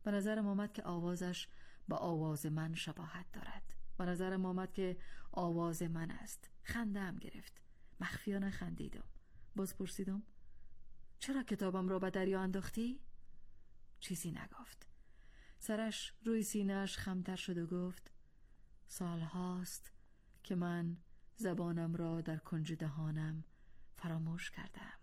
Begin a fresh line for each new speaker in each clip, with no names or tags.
به نظرم آمد که آوازش با آواز من شباهت دارد. به نظرم آمد که آواز من است. خنده‌ام گرفت. مخفیانه خندیدم. باز پرسیدم چرا کتابم را به دریا انداختی؟ چیزی نگفت. سرش روی سینه‌اش خمتر شد و گفت سال هاست که من زبانم را در کنج دهانم فراموش کردم.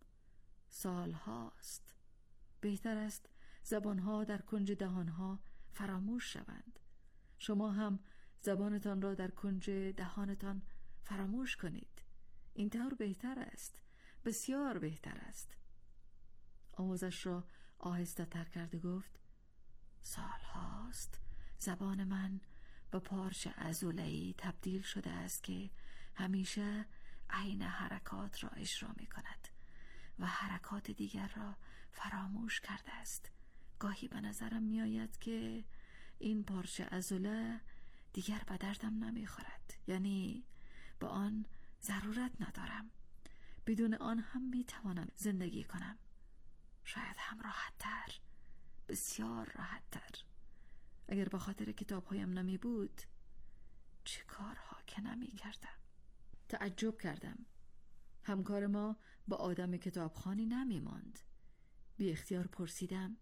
سال هاست. بهتر است زبانها در کنج دهانها فراموش شوند. شما هم زبانتان را در کنج دهانتان فراموش کنید. این طور بهتر است. بسیار بهتر است. آوازش را آهسته تر کرد و گفت سال هاست زبان من به پارچه عضله‌ای تبدیل شده است که همیشه عین حرکات را اجرا می کند و حرکات دیگر را فراموش کرده است. گاهی به نظرم می آید که این پارچه عضله دیگر به دردم نمی خورد، یعنی به آن ضرورت ندارم. بدون آن هم می توانم زندگی کنم، شاید هم راحت تر، بسیار راحت تر. اگر به خاطر کتاب هایم نمی بود چه کارها که نمی کردم. تعجب کردم. همکار ما با آدم کتابخوانی نمی ماند. بی اختیار پرسیدم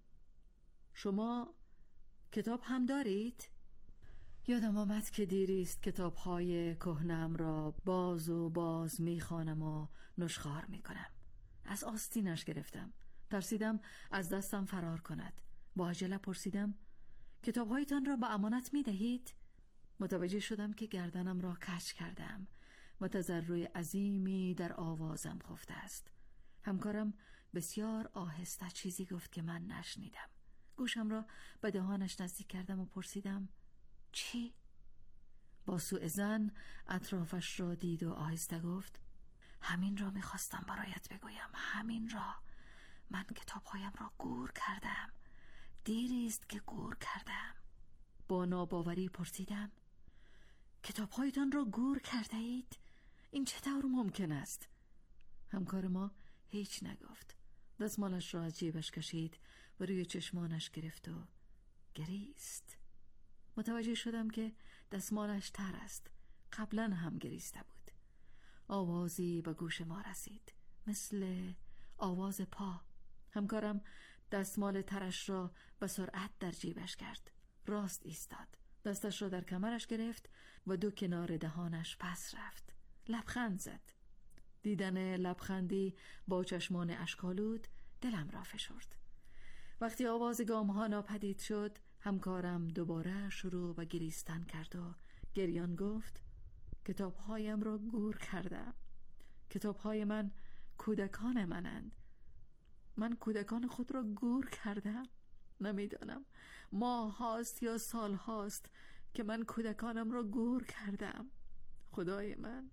شما کتاب هم دارید؟ یادم آمد که دیریست کتاب‌های کهنه‌ام را باز و باز می‌خوانم و نشخوار می‌کنم. از آستینش گرفتم. ترسیدم از دستم فرار کند. با عجله پرسیدم کتاب‌هایتان را به امانت می‌دهید؟ متوجه شدم که گردنم را کج کردم و تضرع عظیمی در آوازم خفته است. همکارم بسیار آهسته چیزی گفت که من نشنیدم. گوشم را به دهانش نزدیک کردم و پرسیدم چی؟ با سوء ظن اطرافش را دید و آهسته گفت همین را میخواستم برایت بگویم، همین را. من کتابهایم را گور کردم. دیریست که گور کردم. با ناباوری پرسیدم کتابهایتان را گور کرده اید؟ این چطور ممکن است؟ همکار ما هیچ نگفت. دستمالش را از جیبش کشید و روی چشمانش گرفت و گریست. متوجه شدم که دستمالش تر است. قبلا هم گریسته بود. آوازی به گوش ما رسید، مثل آواز پا. همکارم دستمال ترش را به سرعت در جیبش کرد. راست ایستاد. دستش را در کمرش گرفت و دو کنار دهانش پس رفت. لبخند زد. دیدن لبخندی با چشمان اشک‌آلود دلم را فشرد. وقتی آواز گام‌ها ناپدید شد، همکارم دوباره شروع به گریستن کرد و گریان گفت کتابهایم را گور کردم. کتابهای من کودکان منند. من کودکان خود را گور کردم. نمیدانم ماه هاست یا سال هاست که من کودکانم را گور کردم. خدای من،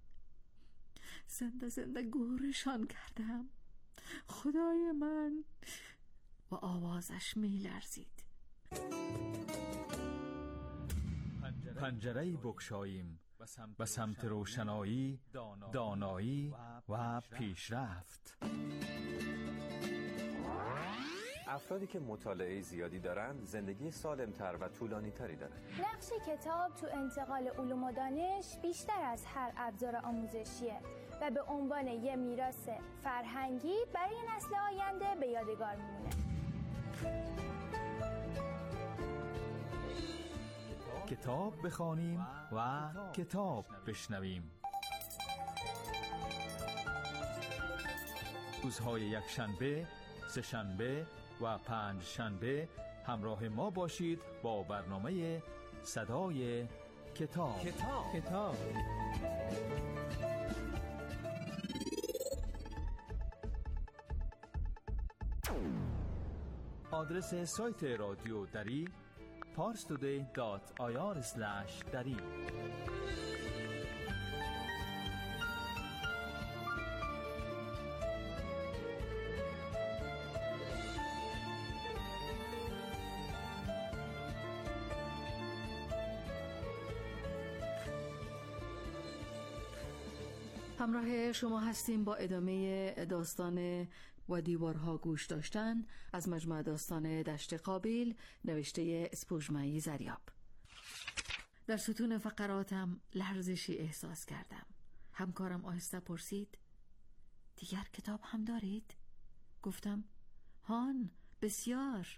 زنده زنده گورشان کردم. خدای من. و آوازش می لرزید.
پنجره‌ای بگشاییم به سمت روشنایی، دانایی و پیشرفت.
افرادی که مطالعه زیادی دارند زندگی سالم‌تر و طولانی‌تری دارند.
نقش کتاب تو انتقال علوم و دانش بیشتر از هر ابزار آموزشیه و به عنوان یه میراث فرهنگی برای نسل آینده به یادگار میمونه.
کتاب بخوانیم و کتاب بشنویم. روزهای یکشنبه، سه‌شنبه و پنجشنبه همراه ما باشید با برنامه صدای کتاب. آدرس سایت رادیو دری parstoday.ir/dari.
همراه شما هستیم با ادامه داستان و دیوارها گوش داشتن از مجموعه داستان دشت قابیل نوشته اسپوژمعی زریاب. در ستون فقراتم لرزشی احساس کردم. همکارم آهسته پرسید: دیگر کتاب هم دارید؟ گفتم: هان، بسیار.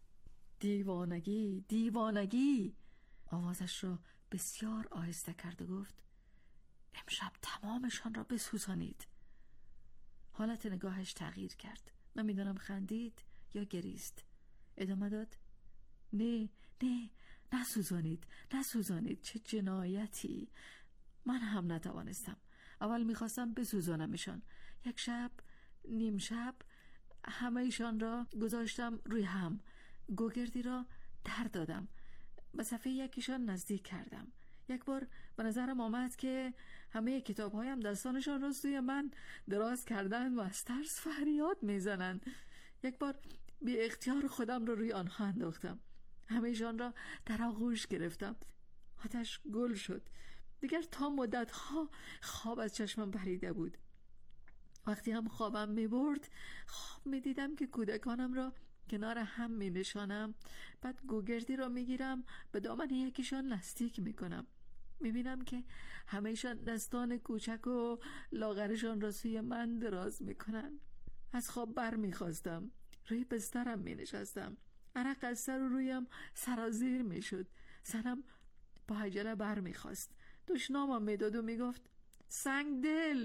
دیوانگی. آوازش را بسیار آهسته کرد و گفت: امشب تمامشان را بسوزانید. حالت نگاهش تغییر کرد. نمیدانم خندید یا گریست. ادامه داد: نه، نسوزانید. چه جنایتی. من هم نتوانستم. اول میخواستم بسوزانمشان. یک شب، نیم شب، همه ایشان را گذاشتم روی هم. گوگردی را در دادم. به صفحه یکیشان نزدیک کردم. یک بار به نظرم آمد که همه کتاب‌هایم دستانشان را سوی من دراز کردن و از ترس فریاد میزنند. یک بار بی اختیار خودم را روی آنها انداختم. همه‌شان را در آغوش گرفتم. آتش گل شد. دیگر تا مدت‌ها خواب از چشمم پریده بود. وقتی هم خوابم می‌برد، خواب می‌دیدم که کودکانم را کنار هم می‌نشانم. بعد گوگردی را می‌گیرم، به دامن یکیشان نزدیک می‌کنم. می‌بینم که همه‌شان دستان کوچک و لاغرشان را سوی من دراز می‌کنند. از خواب برمی‌خاستم. روی بسترم می‌نشستم. عرق از سر و رویم سرازیر می‌شد. زنم با عجله برمی‌خاست. دشنامم می‌داد و می‌گفت: سنگ دل.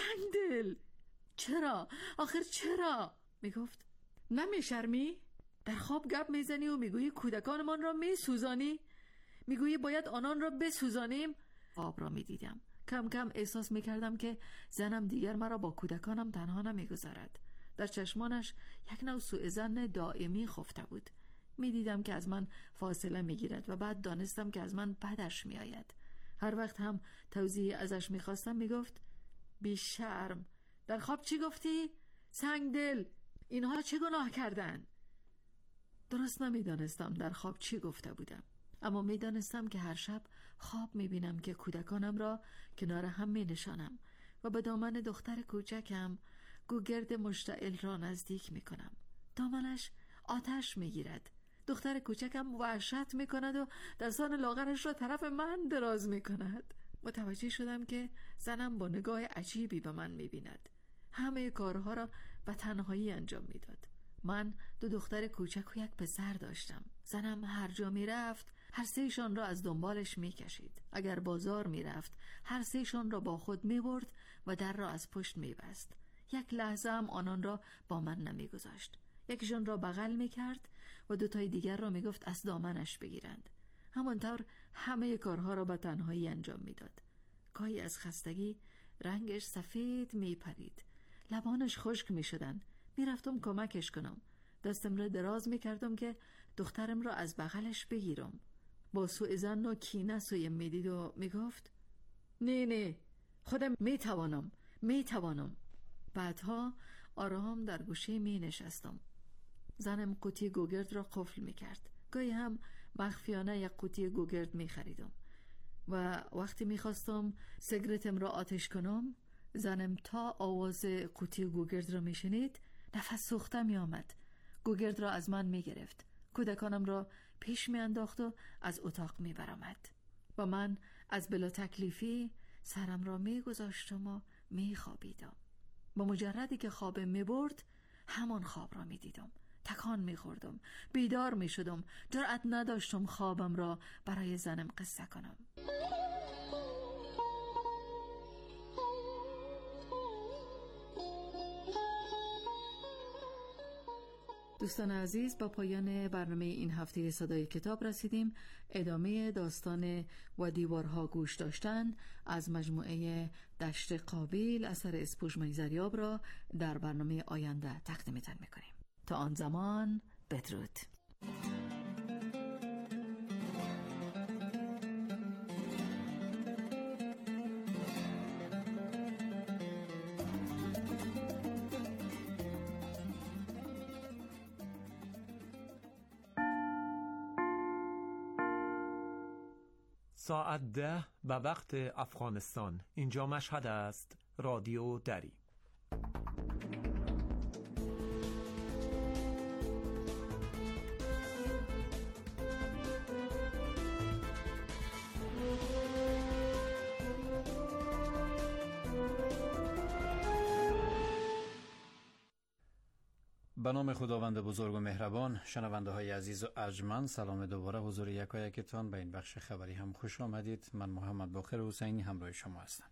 چرا؟ آخر چرا؟ می‌گفت: نمی‌شرمی؟ در خواب گپ میزنی و میگویی کودکانمان را میسوزانی؟ میگویی باید آنان را بسوزانیم؟ خواب را میدیدم. کم کم احساس میکردم که زنم دیگر مرا با کودکانم تنها نمیگذارد. در چشمانش یک نوع سوءظن دائمی خفته بود. میدیدم که از من فاصله میگیرد و بعد دانستم که از من بدش میآید. هر وقت هم توضیح ازش میخواستم میگفت: بی شرم. در خواب چی گفتی؟ سنگ دل. اینها چه گناه کردن؟ درست نمیدانستم در خواب چی گفته بودم، اما میدانستم که هر شب خواب میبینم که کودکانم را کنار هم مینشانم و به دامن دختر کوچکم گوگرد مشتعل را نزدیک میکنم. دامنش آتش میگیرد. دختر کوچکم وحشت میکند و دستان لاغرش را طرف من دراز میکند. متوجه شدم که زنم با نگاه عجیبی به من میبیند. همه کارها را به تنهایی انجام میداد. من 2 دختر کوچک و 1 پسر داشتم. زنم هر جا میرفت هر سهشان را از دنبالش میکشید. اگر بازار میرفت هر سهشان را با خود میبرد و در را از پشت میبست. یک لحظه هم آنان را با من نمیگذاشت. یکیشان را بغل میکرد و 2 تای دیگر را میگفت از دامنش بگیرند. همانطور همه کارها را به تنهایی انجام میداد. گاهی از خستگی رنگش سفید میپرید. لبانش خشک میشدن. میرفتم کمکش کنم. دستم را دراز میکردم که دخترم را از بغلش بگیرم. با سوءظن و کینه سویم میدید و میگفت: نه خودم میتوانم. بعدها آرام در گوشه می نشستم. زنم قوطی گوگرد را قفل میکرد. گاهی هم مخفیانه یک قوطی گوگرد میخریدم و وقتی میخواستم سیگارتم را آتش کنم، زنم تا آواز قوطی گوگرد را میشنید نفس سوخته میآمد. گوگرد را از من میگرفت. کودکانم را پیش میانداخت و از اتاق میبرآمد و من از بلا تکلیفی سرم را میگذاشتم و میخوابیدم. با مجردی که خوابم میبرد همان خواب را میدیدم. تکان میخوردم. بیدار میشدم. جرأت نداشتم خوابم را برای زنم قصه کنم. دوستان عزیز، با پایان برنامه این هفته صدای کتاب رسیدیم. ادامه داستان و دیوارها گوش داشتن از مجموعه دشت قابیل اثر اسپوژمعی زریاب را در برنامه آینده تقدیمتان میکنیم. تا آن زمان بدرود.
ساعت 10 به وقت افغانستان. اینجا مشهد است. رادیو دری.
به نام خداوند بزرگ و مهربان. شنونده های عزیز و ارجمند، سلام دوباره حضور یکایکتان به این بخش خبری هم خوش آمدید. من محمد باقر حسینی همراه شما هستم.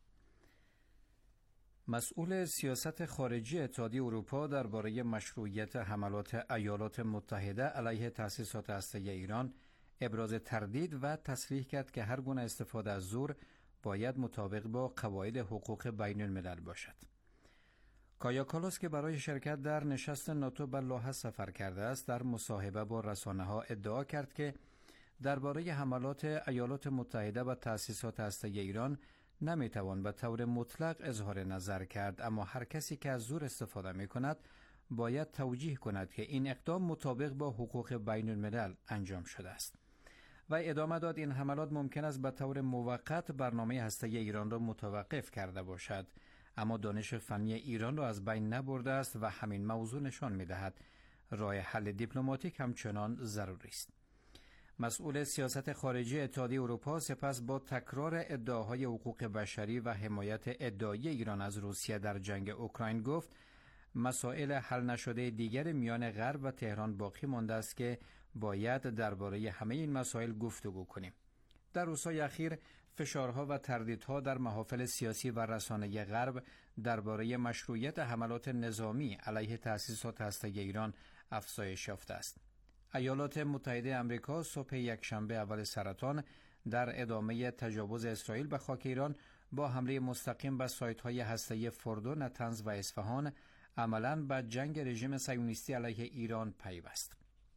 مسئول سیاست خارجی اتحادیه اروپا درباره مشروعیت حملات ایالات متحده علیه تأسیسات هسته‌ای ایران ابراز تردید و تصریح کرد که هر گونه استفاده از زور باید مطابق با قواعد حقوق بین الملل باشد. کایا کالاس که برای شرکت در نشست ناتو به لاهه سفر کرده است، در مصاحبه با رسانه‌ها ادعا کرد که درباره حملات ایالات متحده و تأسیسات هسته‌ای ایران نمیتوان به طور مطلق اظهار نظر کرد، اما هر کسی که از زور استفاده میکند باید توجیه کند که این اقدام مطابق با حقوق بین الملل انجام شده است. و ادامه داد این حملات ممکن است به طور موقت برنامه هسته‌ای ایران را متوقف کرده باشد، اما دانش فنی ایران را از بین نبرده است و همین موضوع نشان می‌دهد راه حل دیپلماتیک همچنان ضروری است. مسئول سیاست خارجی اتحادیه اروپا سپس با تکرار ادعاهای حقوق بشری و حمایت ادعایی ایران از روسیه در جنگ اوکراین گفت مسائل حل نشده دیگر میان غرب و تهران باقی مانده است که باید درباره همه این مسائل گفتگو کنیم. در روزهای اخیر فشارها و تردیدها در محافل سیاسی و رسانه‌ای غرب درباره مشروعیت حملات نظامی علیه تأسیسات هسته‌ای ایران افزایش یافته است. ایالات متحده آمریکا صبح یکشنبه اول سرطان در ادامه تجاوز اسرائیل به خاک ایران با حمله مستقیم به سایت‌های هسته‌ای فردو، نتنز و اصفهان عملاً به جنگ رژیم صهیونیستی علیه ایران پیوست.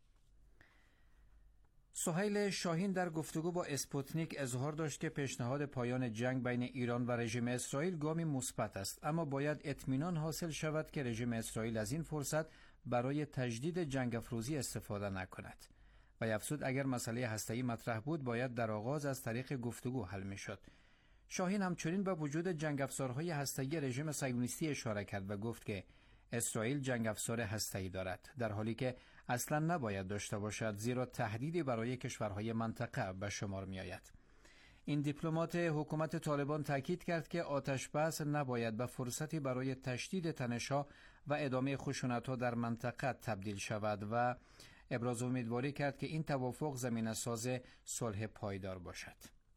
سهیل شاهین در گفتگو با اسپوتنیک اظهار داشت که پیشنهاد پایان جنگ بین ایران و رژیم اسرائیل گامی مثبت است، اما باید اطمینان حاصل شود که رژیم اسرائیل از این فرصت برای تجدید جنگ افروزی استفاده نکند. و افزود اگر مسئله هسته‌ای مطرح بود باید در آغاز از طریق گفتگو حل می‌شد. شاهین همچنین به وجود جنگ افزارهای هسته‌ای رژیم صهیونیستی اشاره کرد و گفت که اسرائیل جنگ افزار هسته‌ای دارد، در حالی که اصلا نباید داشته باشد، زیرا تهدیدی برای کشورهای منطقه به شمار می‌آید. این دیپلمات حکومت طالبان تاکید کرد که آتش بس نباید به فرصتی برای تشدید تنش‌ها و ادامه خشونت‌ها در منطقه تبدیل شود و ابراز امیدواری کرد که این توافق زمینه‌ساز صلح پایدار باشد.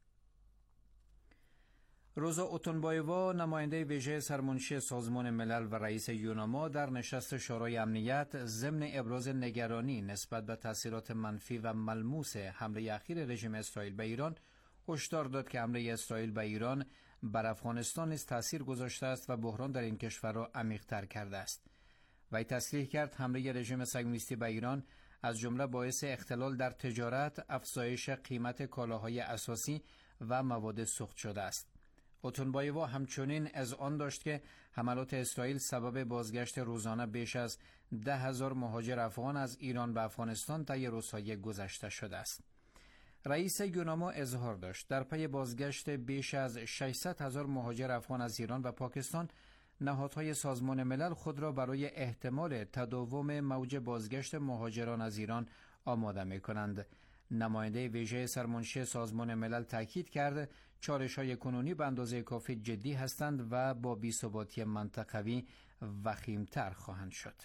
روزا اوتونبایوا، نماینده ویژه سرمنشی سازمان ملل و رئیس یوناما، در نشست شورای امنیت ضمن ابراز نگرانی نسبت به تاثیرات منفی و ملموس حمله اخیر رژیم اسرائیل به ایران هشدار داد که حمله اسرائیل به ایران بر افغانستان نیز تاثیر گذاشته است و بحران در این کشور را عمیق‌تر کرده است. وی تصریح کرد حمله رژیم صهیونیستی به ایران از جمله باعث اختلال در تجارت، افزایش قیمت کالاهای اساسی و مواد سوخت شده است. اوتونبایوا همچنین اذعان داشت که حملات اسرائیل سبب بازگشت روزانه بیش از 10,000 مهاجر افغان از ایران به افغانستان طی روزهای گذشته شده است. رئیس یوناما اظهار داشت در پی بازگشت بیش از 600,000 مهاجر افغان از ایران و پاکستان، نهادهای سازمان ملل خود را برای احتمال تداوم موج بازگشت مهاجران از ایران آماده می‌کنند. نماینده ویژه سرمنشی سازمان ملل تاکید کرد چالش‌های کنونی به اندازه کافی جدی هستند و با بی‌ثباتی منطقوی وخیم‌تر خواهند شد.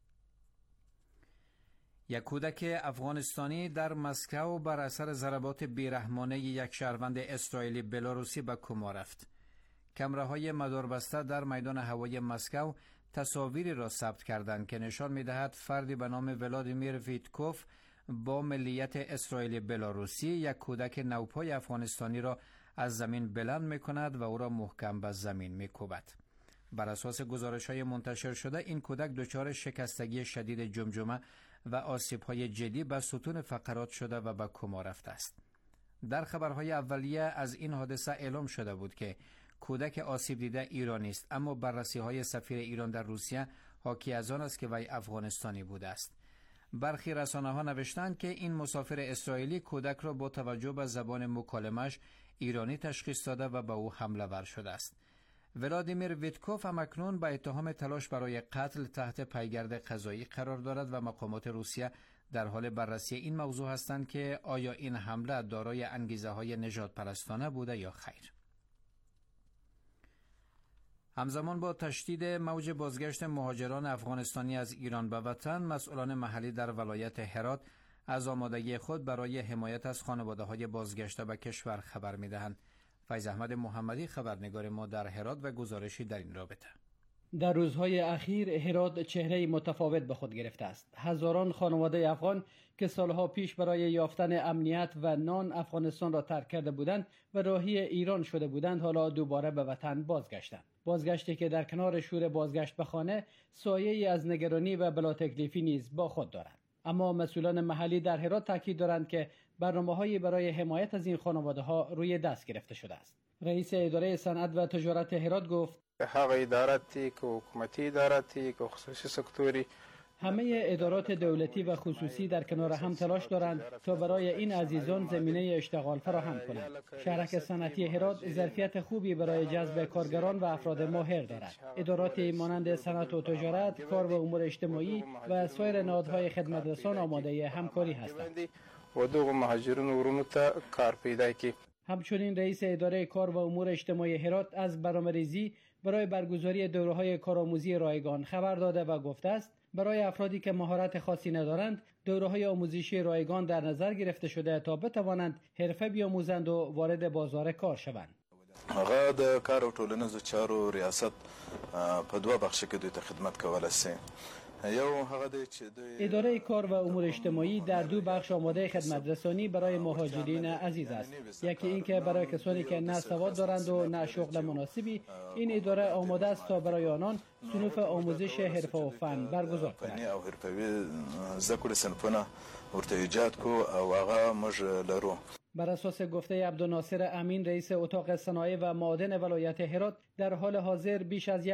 یک کودک افغانستانی در مسکو بر اثر ضربات بیرحمانه یک شهروند اسرائیلی بلاروسی به کما رفت. کامراهای مداربسته در میدان هوایی مسکو تصاویری را ثبت کردند که نشان می‌دهد فردی به نام ولادیمیر ویتکوف با ملیت اسرائیلی بلاروسی یک کودک نوپای افغانستانی را از زمین بلند می‌کند و او را محکم به زمین می‌کوبد. بر اساس گزارش‌های منتشر شده این کودک دچار شکستگی شدید جمجمه و آسیب‌های جدی به ستون فقرات شده و به کما رفته است. در خبرهای اولیه از این حادثه اعلام شده بود که کودک آسیب دیده ایرانی است، اما بررسی‌های سفیر ایران در روسیه حاکی از آن است که وی افغانستانی بوده است. برخی رسانه‌ها نوشتند که این مسافر اسرائیلی کودک را با توجه به زبان مکالمش ایرانی تشخیص داده و به او حمله ور شده است. ولادیمیر ویتکوف همکنون به اتهام تلاش برای قتل تحت پیگرد قضایی قرار دارد و مقامات روسیه در حال بررسی این موضوع هستند که آیا این حمله دارای انگیزه‌های نژادپرستانه بوده یا خیر. همزمان با تشدید موج بازگشت مهاجران افغانستانی از ایران به وطن، مسئولان محلی در ولایت هرات از آمادگی خود برای حمایت از خانواده‌های بازگشته به کشور خبر می‌دهند. فیض احمد محمدی خبرنگار ما در هرات و گزارشی در این رابطه.
در روزهای اخیر هرات چهره متفاوت به خود گرفته است. هزاران خانواده افغان که سالها پیش برای یافتن امنیت و نان افغانستان را ترک کرده بودند و راهی ایران شده بودند، حالا دوباره به وطن بازگشتند. بازگشتی که در کنار شور بازگشت به خانه سایه‌ای از نگرانی و بلا تکلیفی نیز با خود دارد. اما مسئولان محلی در هرات تاکید دارند که برنامه‌هایی برای حمایت از این خانواده‌ها روی دست گرفته شده است. رئیس اداره صنعت و تجارت هرات گفت:
هغه ادارتی که حکومتی ادارتی که خصوصی سکتوری،
همه ادارات دولتی و خصوصی در کنار هم تلاش دارند تا برای این عزیزان زمینه اشتغال فراهم کنند. شهرک صنعتی هرات ظرفیت خوبی برای جذب کارگران و افراد ماهر دارد. اداراتی مانند صنعت و تجارت، کار و امور اجتماعی و سایر نهادهای خدمترسان آماده همکاری هستند.
و دو مهاجرین ورونو ته کار پیدا کی.
همچنین رئیس اداره کار و امور اجتماعی هرات از برنامه‌ریزی برای برگزاری دوره‌های کارآموزی رایگان خبر داده و گفته است برای افرادی که مهارت خاصی ندارند دوره‌های آموزشی رایگان در نظر گرفته شده تا بتوانند حرفه بیاموزند و وارد بازار کار شوند.
هغه د کار او ټولنیزو چارو ریاست په دوه بخش کې دوی ته خدمت کولای شي.
اداره کار و امور اجتماعی در دو بخش آماده خدمت رسانی برای مهاجرین عزیز است. یکی این که برای کسانی که نه سواد دارند و نه شغل مناسبی، این اداره آماده است تا برای آنان صنوف آموزش حرفه و فن برگزار کند. بر اساس گفته عبدالناصر امین، رئیس اتاق صنایع و معادن ولایت هرات، در حال حاضر بیش از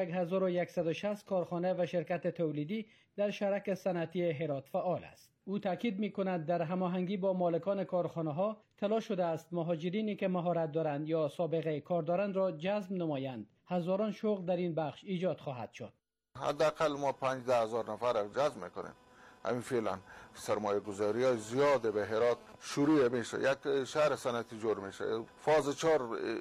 1160 کارخانه و شرکت تولیدی در شهرک صنعتی هرات فعال است. او تاکید می‌کند در هماهنگی با مالکان کارخانه‌ها تلاش شده است مهاجرینی که مهارت دارند یا سابقه کار دارند را جذب نمایند. هزاران شغل در این بخش ایجاد خواهد شد.
حداقل ما 15,000 نفر را جذب می‌کنیم. همین فعلا سرمایه گذاری های زیاده به هرات شروع میشه. یک شهر صنعتی جور میشه، فاز 4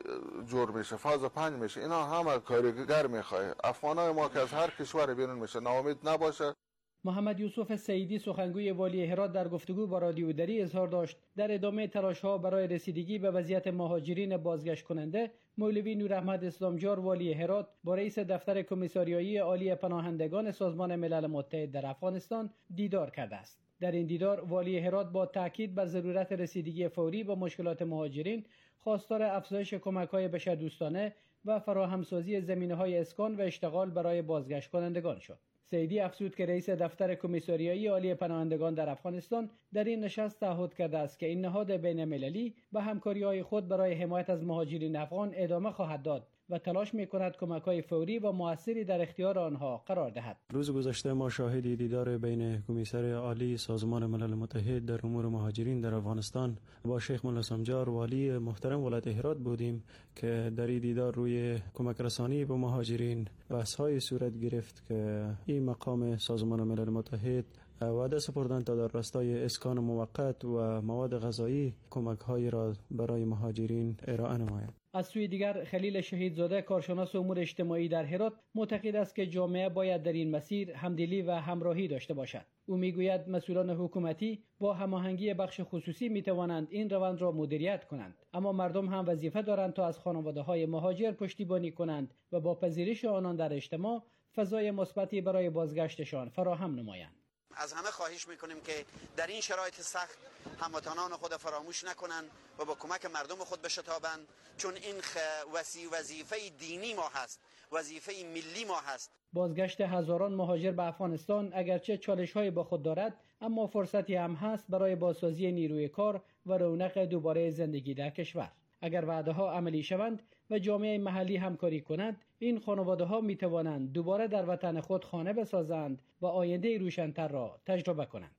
جور میشه، فاز 5 میشه. اینا همه کارگر میخواه. افغانای ما که از هر کشور بیرون میشه ناامید نباشه.
محمد یوسف سیدی، سخنگوی والی هرات، در گفتگو با رادیو دری اظهار داشت در ادامه تلاش‌ها برای رسیدگی به وضعیت مهاجرین بازگشت کننده، مولوی نوراحمد اسلامجار والی هرات با رئیس دفتر کمیساریایی عالی پناهندگان سازمان ملل متحد در افغانستان دیدار کرده است. در این دیدار والی هرات با تاکید بر ضرورت رسیدگی فوری به مشکلات مهاجرین خواستار افزایش کمک‌های بشردوستانه و فراهمسازی زمینه‌های اسکان و اشتغال برای بازگشت کنندگان شد. سیدی افزود که رئیس دفتر کمیساریایی عالی پناهندگان در افغانستان در این نشست تعهد کرده است که این نهاد بین‌المللی به همکاری‌های خود برای حمایت از مهاجرین افغان ادامه خواهد داد و تلاش می‌کند کمک‌های فوری و موثری در اختیار آنها قرار دهد.
روز گذشته ما شاهد دیدار بین کمیسر عالی سازمان ملل متحد در امور مهاجرین در افغانستان با شیخ ملا سمجار والی محترم ولایت هرات بودیم که در این دیدار روی کمک رسانی به مهاجرین بحث‌های صورت گرفت که این مقام سازمان ملل متحد وعده سپردند تا در راستای اسکان موقت و مواد غذایی کمک‌هایی را برای مهاجرین ارائه نماید.
از سوی دیگر خلیل شهیدزاده، کارشناس امور اجتماعی در هرات، معتقد است که جامعه باید در این مسیر همدلی و همراهی داشته باشد. او میگوید مسئولان حکومتی با هماهنگی بخش خصوصی میتوانند این روند را مدیریت کنند، اما مردم هم وظیفه دارند تا از خانواده‌های مهاجر پشتیبانی کنند و با پذیرش آنان در اجتماع فضای مثبتی برای بازگشتشان فراهم نمایند.
از همه خواهش میکنیم که در این شرایط سخت هموطنان خود فراموش نکنند و با کمک مردم خود بشتابند، چون این وظیفه دینی ما هست، وظیفه ملی ما هست.
بازگشت هزاران مهاجر به افغانستان اگرچه چالش‌های با خود دارد، اما فرصتی هم هست برای بازسازی نیروی کار و رونق دوباره زندگی در کشور. اگر وعده‌ها عملی شوند و جامعه محلی همکاری کند، این خانواده‌ها می‌توانند دوباره در وطن خود خانه بسازند و آینده روشن‌تر را تجربه کنند.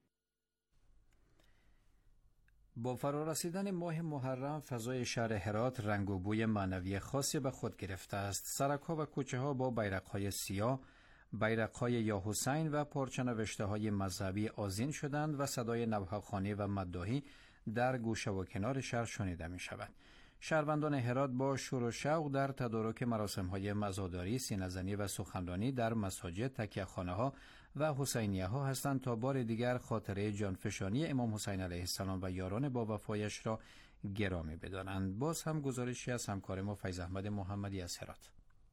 با فرارسیدن ماه محرم، فضای شهر هرات رنگ و بوی معنوی خاصی به خود گرفته است. سرک‌ها و کوچه‌ها با بیرق‌های سیاه، بیرق‌های یا حسین و پارچه‌نوشته‌های مذهبی آذین شدند و صدای نوحه‌خوانی و مداحی در گوشه و کنار شهر شنیده می‌شود. شهروندان هرات با شور و شوق در تدارک مراسم‌های مزاداری، سینه‌زنی و سخنرانی در مساجد، تکیه‌خانه‌ها و حسینیه‌ها هستند تا بار دیگر خاطره جانفشانی امام حسین علیه السلام و یاران با وفایش را گرامی بدانند. باز هم گزارشی از همکار ما فیض احمد محمدی از هرات.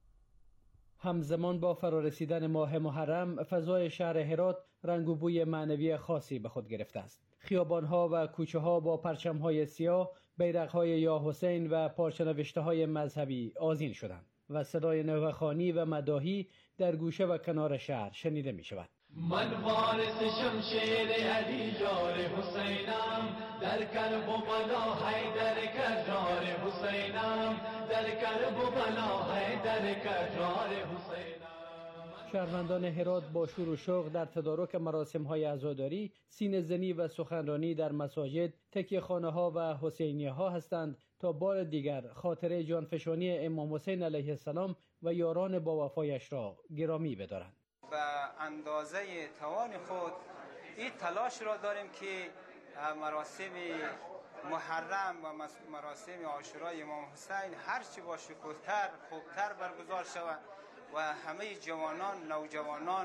همزمان با فرارسیدن ماه محرم، فضای شهر هرات رنگ و بوی معنوی خاصی به خود گرفته است. خیابان‌ها و کوچه‌ها با پرچم‌های سیاه، بیرق‌های یا حسین و پارچه‌نوشته‌های مذهبی آذین شدند و صدای نوحه‌خوانی و مداحی در گوشه و کنار شهر شنیده می‌شود.
من وارث شمشیر علی جار حسینم، در کربلا حیدر کرار حسینم، در کربلا حیدر کرار حسینم.
شهروندان هرات با شور و شوق در تدارک مراسم‌های عزاداری، سینه‌زنی و سخنرانی در مساجد، تکیه‌خانه‌ها و حسینیه‌ها هستند تا بار دیگر خاطره جانفشانی امام حسین علیه السلام و یاران با وفایش را گرامی بدارند.
به اندازه توان خود این تلاش را داریم که مراسم محرم و مراسم عاشورای امام حسین هرچی با شکوه‌تر، خوبتر برگزار شود و همه جوانان، نوجوانان،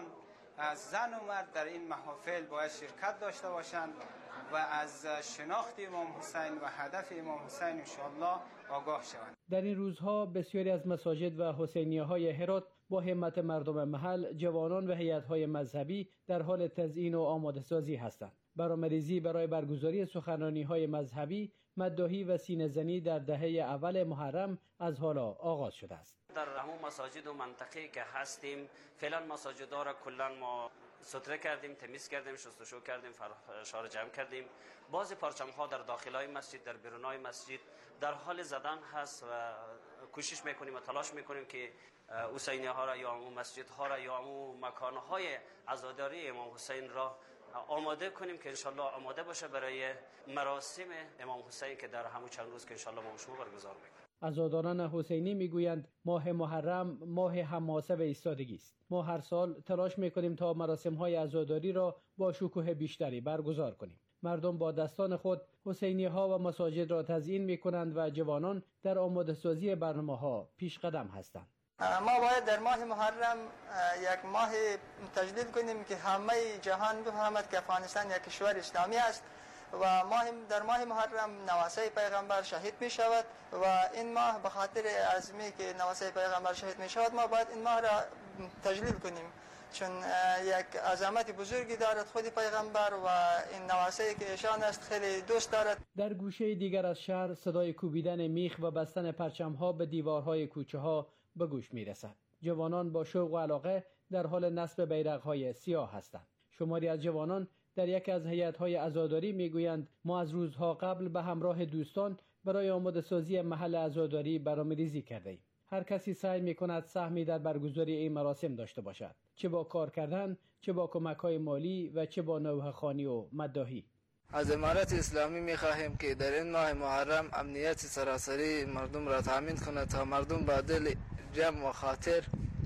زن و مرد در این محافل باید شرکت داشته باشند و از شناخت امام حسین و هدف امام حسین انشاءالله آگاه شوند.
در این روزها بسیاری از مساجد و حسینیه‌های هرات با همت مردم محل، جوانان و هیئت‌های مذهبی در حال تزیین و آماده سازی هستند. برنامه‌ریزی برای برگزاری سخنرانی‌های مذهبی، مداحی و سینه‌زنی در دهه اول محرم از حالا آغاز شده است.
در همون مساجد و منطقه‌ای که هستیم فعلا مساجدها را کلا ما ستره کردیم، تمیز کردیم، شستشو کردیم، فرشار جمع کردیم. بعضی پرچم‌ها در داخلای مسجد، در بیرونای مسجد در حال زدن هست و کوشش میکنیم و تلاش میکنیم که حسینی‌ها را یا امو مسجدها را یا امو مکان‌های عزاداری امام حسین را آماده کنیم که انشالله آماده باشه برای مراسم امام حسین که در همون چند روز که انشالله ما شما برگزار میکنیم.
عزاداران حسینی میگویند ماه محرم ماه حماسه و ایستادگی است. ما هر سال تلاش میکنیم تا مراسم‌های عزاداری را با شکوه بیشتری برگزار کنیم. مردم با دستان خود حسینی‌ها و مساجد را تزیین میکنند و جوانان در آماده سازی برنامه‌ها پیش قدم هستند.
ما باید در ماه محرم یک ماه تجلیل کنیم که همه جهان بفهمد که افغانستان یک کشور اسلامی است و در ماه محرم نواسه پیغمبر شهید می شود و این ماه به خاطر عظمی که نواسه پیغمبر شهید می شود ما باید این ماه را تجلیل کنیم، چون یک عظمت بزرگی دارد خود پیغمبر و این نواسه که ایشان است خیلی دوست دارد.
در گوشه دیگر از شهر صدای کوبیدن میخ و بستن پرچم‌ها به دیوارهای کوچه‌ها به گوش می‌رسد. جوانان با شوق و علاقه در حال نصب بیرق‌های سیاه هستند. شماری از جوانان در یکی از هیئت‌های عزاداری میگویند ما از روزها قبل به همراه دوستان برای آماده سازی محل عزاداری برنامه‌ریزی کرده‌ایم. هر کسی سعی می‌کند سهمی در برگزاری این مراسم داشته باشد، چه با کار کردن، چه با کمک‌های مالی و چه با نوحه‌خوانی و مداحی.
از امارت اسلامی می‌خواهیم که در این ماه محرم امنیت سراسری مردم را تامین کند تا مردم با دل جمع و خاطر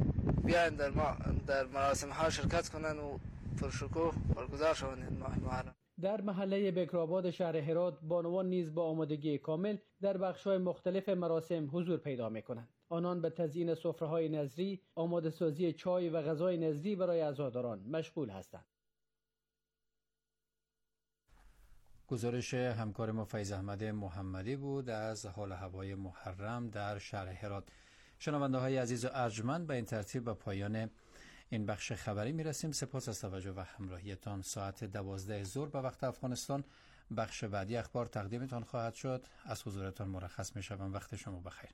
بیاین در مراسم ها شرکت کنند و پرشکوه برگزار شوند این ماه محرم.
در محله بکرآباد شهر هرات بانوان نیز با آمادگی کامل در بخش‌های مختلف مراسم حضور پیدا می‌کنند. آنان به تزیین سفره‌های نظری، آماده سازی چای و غذای نظری برای عزاداران مشغول هستند.
گزارش همکار ما فیض احمد محمدی بود از حال هوای محرم در شهر هرات. شنونده های عزیز و ارجمند، به این ترتیب به پایان این بخش خبری میرسیم. سپاس از توجه و همراهیتان. ساعت 12 ظهر به وقت افغانستان بخش بعدی اخبار تقدیمتان خواهد شد. از حضورتان مرخص میشوم. وقت شما بخیر.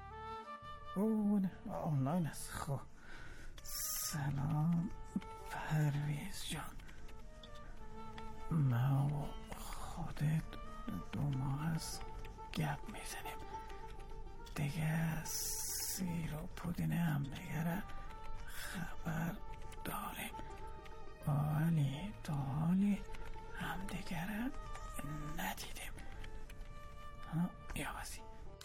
آنلاین است. خب سلام. پرویز جان، ما و خودت 2 ماه از گپ میزنیم دیگه، سیر و پودینه هم دیگه خبر داریم، ولی تا حالی هم دیگه ندیدیم. یا وزی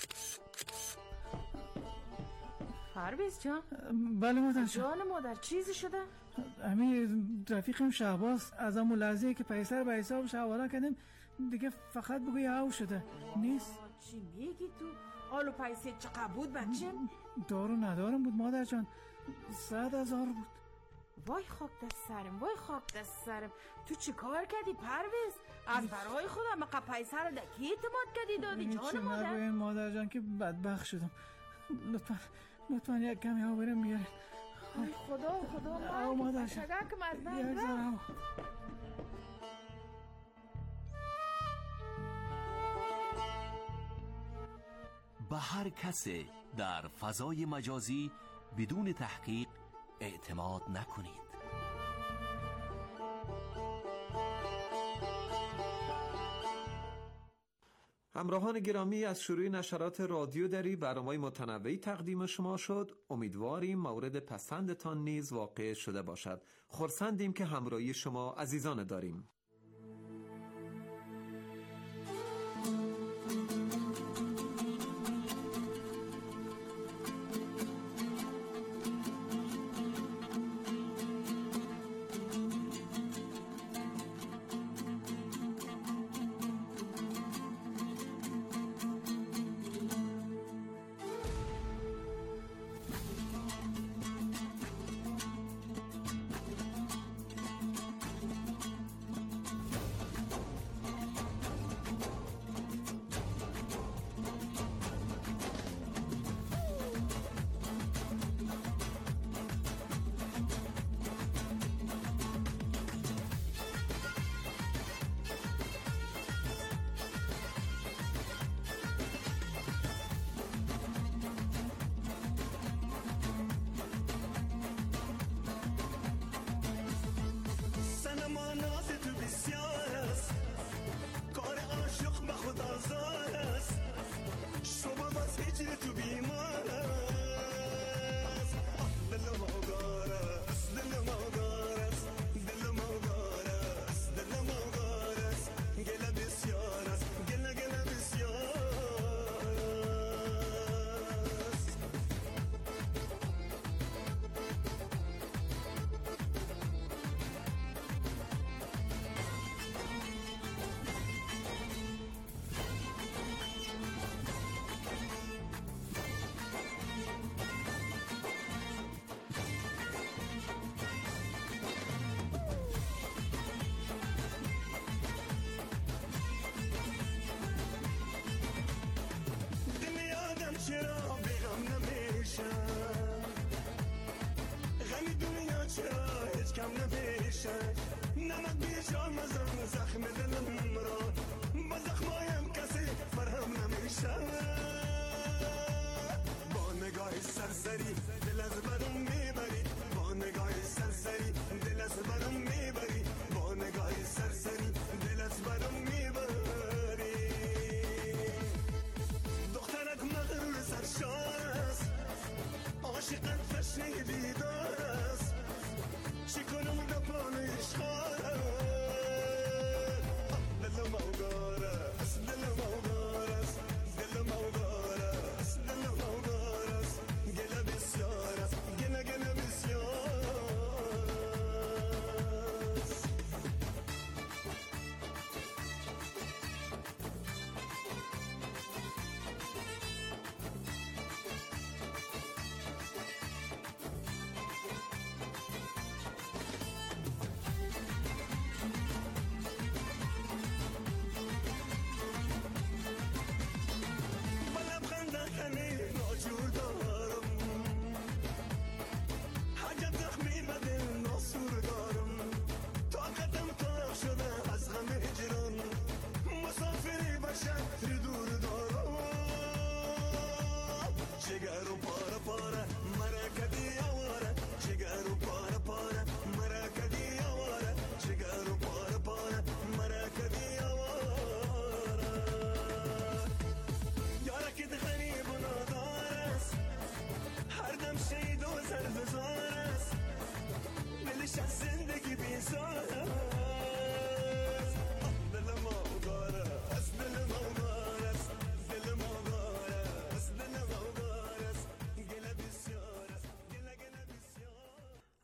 پرویز جان.
بله مادر
جان مادر، چیزی شده؟
امیر رفیقم شهباز از همون لحظه که پیسر به حسابش حواله کردیم دیگه فقط بگو یهو شده نیست.
چی میگی تو؟ آلو پیسه چقدر بود بچه؟
دارو ندارم بود مادر جان، 100,000 بود.
وای خاک دست سرم، وای خاک دست سرم. تو چی کار کردی پرویز؟ از برای خودم مقا پیسه رو دکی اعتماد کردی دادی جان مادر؟
نگوین مادر جان که بدبخت شدم. لطفا یک کمی ها برم بیارین.
ای خدا
مادر جان
شگرکم از من
یک ذره
به هر کسی در فضای مجازی بدون تحقیق اعتماد نکنید.
همراهان گرامی، از شروع نشرات رادیو دری برنامه متنوعی تقدیم شما شد. امیدواریم مورد پسندتان نیز واقع شده باشد. خرسندیم که همراهی شما عزیزان داریم.
Gel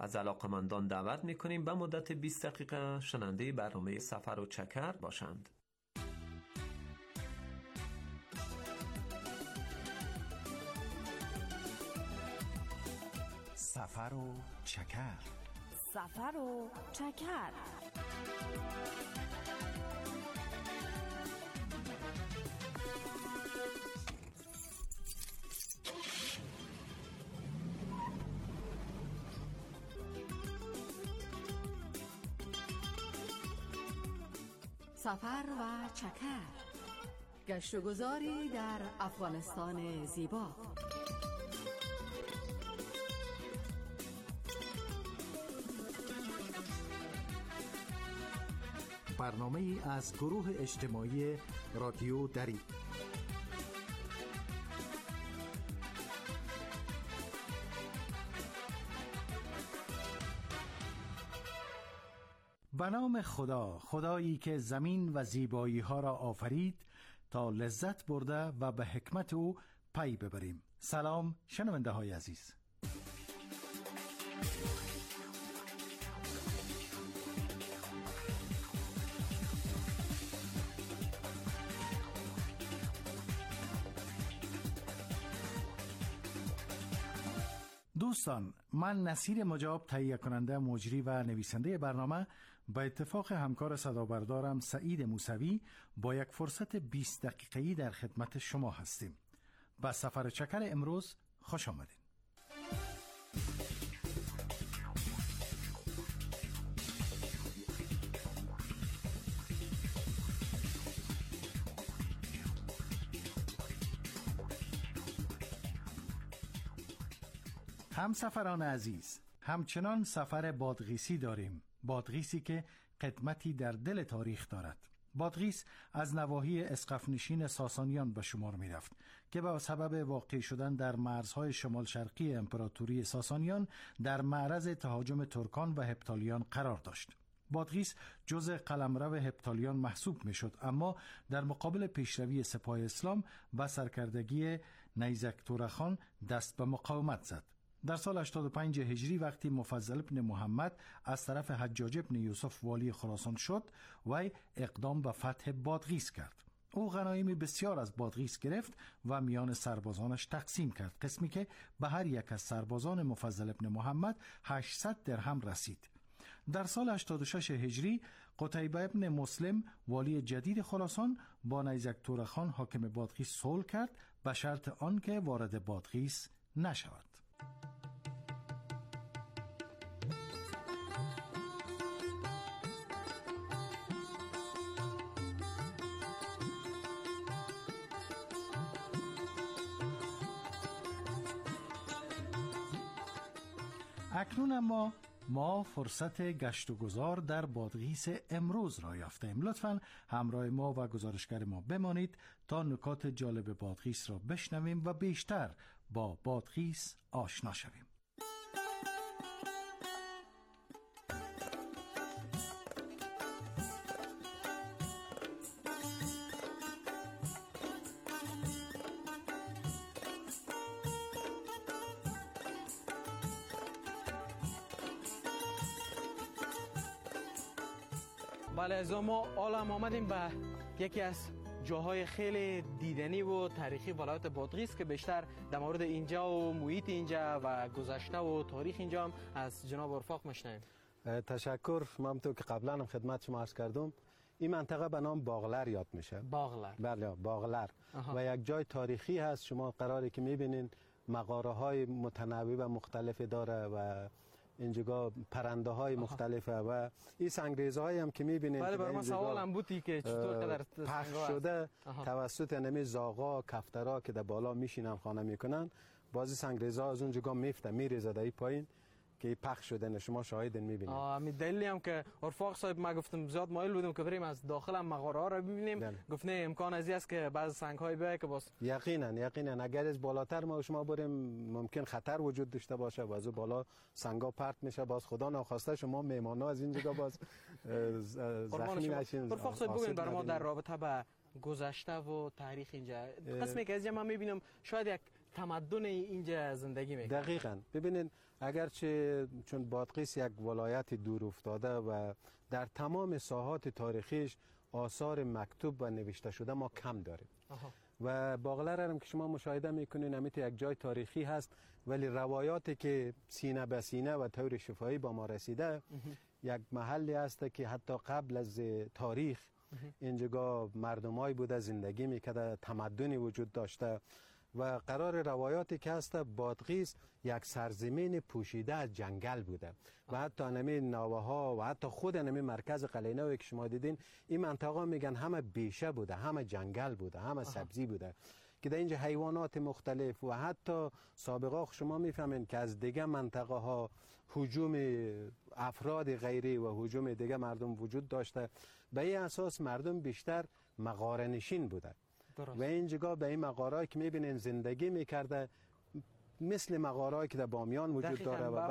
از علاقمندان دعوت میکنیم به مدت 20 دقیقه شنونده برنامه سفر و چکر باشند.
سفر و چکر.
سفر و چکر.
سفر و چکر، گشت و گذاری در افغانستان زیبا.
برنامه ای از گروه اجتماعی رادیو دری. به نام خدا، خدایی که زمین و زیبایی ها را آفرید تا لذت برده و به حکمت او پی ببریم. سلام شنونده های عزیز. دوستان، من نصیر مجاب، تهیه کننده، مجری و نویسنده برنامه، با اتفاق همکار صدابردارم سعید موسوی با یک فرصت 20 دقیقه‌ای در خدمت شما هستیم. با سفر چکر امروز خوش آمدین. همسفران عزیز، همچنان سفر بادغیسی داریم. بادغیسی که قدمتی در دل تاریخ دارد. بادغیس از نواحی اسقفنشین ساسانیان به شمار می رفت که با سبب واقع شدن در مرزهای شمال شرقی امپراتوری ساسانیان در معرض تهاجم ترکان و هپتالیان قرار داشت. بادغیس جزء قلمرو هپتالیان محسوب می شد، اما در مقابل پیشروی سپاه اسلام و سرکردگی نیزک تورخان دست به مقاومت زد. در سال 85 هجری وقتی مفضل ابن محمد از طرف حجاج ابن یوسف والی خراسان شد، وی اقدام به فتح بادغیس کرد. او غنایم بسیار از بادغیس گرفت و میان سربازانش تقسیم کرد، قسمی که به هر یک از سربازان مفضل ابن محمد 800 درهم رسید. در سال 86 هجری قتیبه ابن مسلم والی جدید خراسان با نیزک تورخان حاکم بادغیس صلح کرد به شرط آنکه وارد بادغیس نشود. اکنون اما ما فرصت گشت و گذار در بادغیس امروز را یافتیم. لطفاً همراه ما و گزارشگر ما بمانید تا نکات جالب بادغیس را بشنویم و بیشتر با بادغیس آشنا شویم.
بله، از ما حالا آمدیم به یکی از جاهای خیلی دیدنی و تاریخی ولایت بادغیس که بیشتر در مورد اینجا و محیط اینجا و گذشته و تاریخ اینجا هم از جناب رفاق میشنویم.
تشکر. من همونطور که قبلا هم خدمت شما عرض کردم، این منطقه به نام باغلر یاد میشه.
باغلر.
بله، باغلر. و یک جای تاریخی هست. شما قراره که میبینین مغاره های متنوع و مختلف داره و اینجا پرنده های مختلفه و این سنگریزه هایی هم که میبینید.
بله، برای من سوالم بودی که چطور قدر
پخش شده توسط نمی زاغا کفترا که در بالا میشینن خانه میکنن، بازی سنگریزه ها از اونجا میفته میریزه در این پایین که پخش شده. شما شاهدین میبینید.
همین دلیلی هم که رفاق صاحب ما گفتم زیاد مایل بودم که بریم از داخل هم مغاره ها رو ببینیم. گفت نه، امکان ازی است که بعض سنگ های بیای که باز
یقینا اگر از بالاتر ما و شما بریم ممکن خطر وجود داشته باشه و از بالا سنگا پرت میشه، باز خدا ناخواسته شما مهمانا از اینجا باز زخمی نشین.
رفاق صاحب بگوین برام در رابطه با گذشته و تاریخ اینجا قسمی که از من میبینم شاید یک تمدن اینجا زندگی میکنن.
دقیقاً. ببینید اگرچه چون بادغیس یک ولایت دور افتاده و در تمام ساحات تاریخیش آثار مکتوب و نوشته شده ما کم داریم. و باغلر هم که شما مشاهده میکنین امیت یک جای تاریخی هست، ولی روایاتی که سینه به سینه و طور شفاهی با ما رسیده یک محلی هست که حتی قبل از تاریخ اینجا مردمایی بوده زندگی میکرده، تمدنی وجود داشته و قرار روایاتی که هست بادغیس یک سرزمین پوشیده از جنگل بوده و حتی انمی ناوه ها و حتی خود انمی مرکز قلعه نو که شما دیدین این منطقه میگن همه بیشه بوده، همه جنگل بوده، همه سبزی بوده که در اینجا حیوانات مختلف و حتی سابقا شما میفهمین که از دیگه منطقه ها هجوم افراد غیری و هجوم دیگه مردم وجود داشته. به این اساس مردم بیشتر مغاره نشین بوده و اینجا به این مغاره‌ای که میبینین زندگی میکرده مثل مغاره‌ای که در بامیان وجود داره و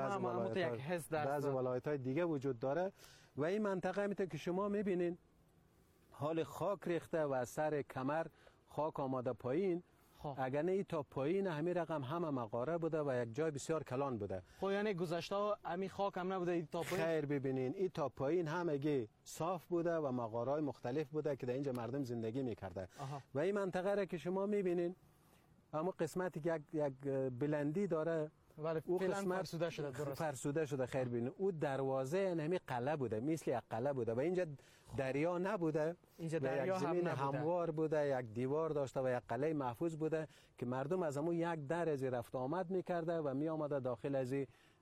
بعضی ولایت‌های دیگه وجود داره و این منطقه میته که شما میبینین حال خاک ریخته و از سر کمر خاک آماده پایین. اگر نه تا پایین همین رقم همه مغاره بوده و یک جای بسیار کلان بوده.
خب یعنی گذشته همین خاک هم نبوده این تا پایین؟ خیر
ببینین این تا پایین همگی صاف بوده و مغاره‌های مختلف بوده که در اینجا مردم زندگی میکرده. و این منطقه را که شما میبینین اما قسمتی که یک بلندی داره
ولی فعلا فرسوده شده. درست
فرسوده شده. خیر ببینین او دروازه همین قلعه بوده، مثل یک قلعه بوده و اینجا دریا نبوده،
اینجا دریا
هم زمین هموار بوده، یک دیوار داشته و یک قلعه محفوظ بوده که مردم از همون یک در از رفت آمد میکرده و می آمده داخل از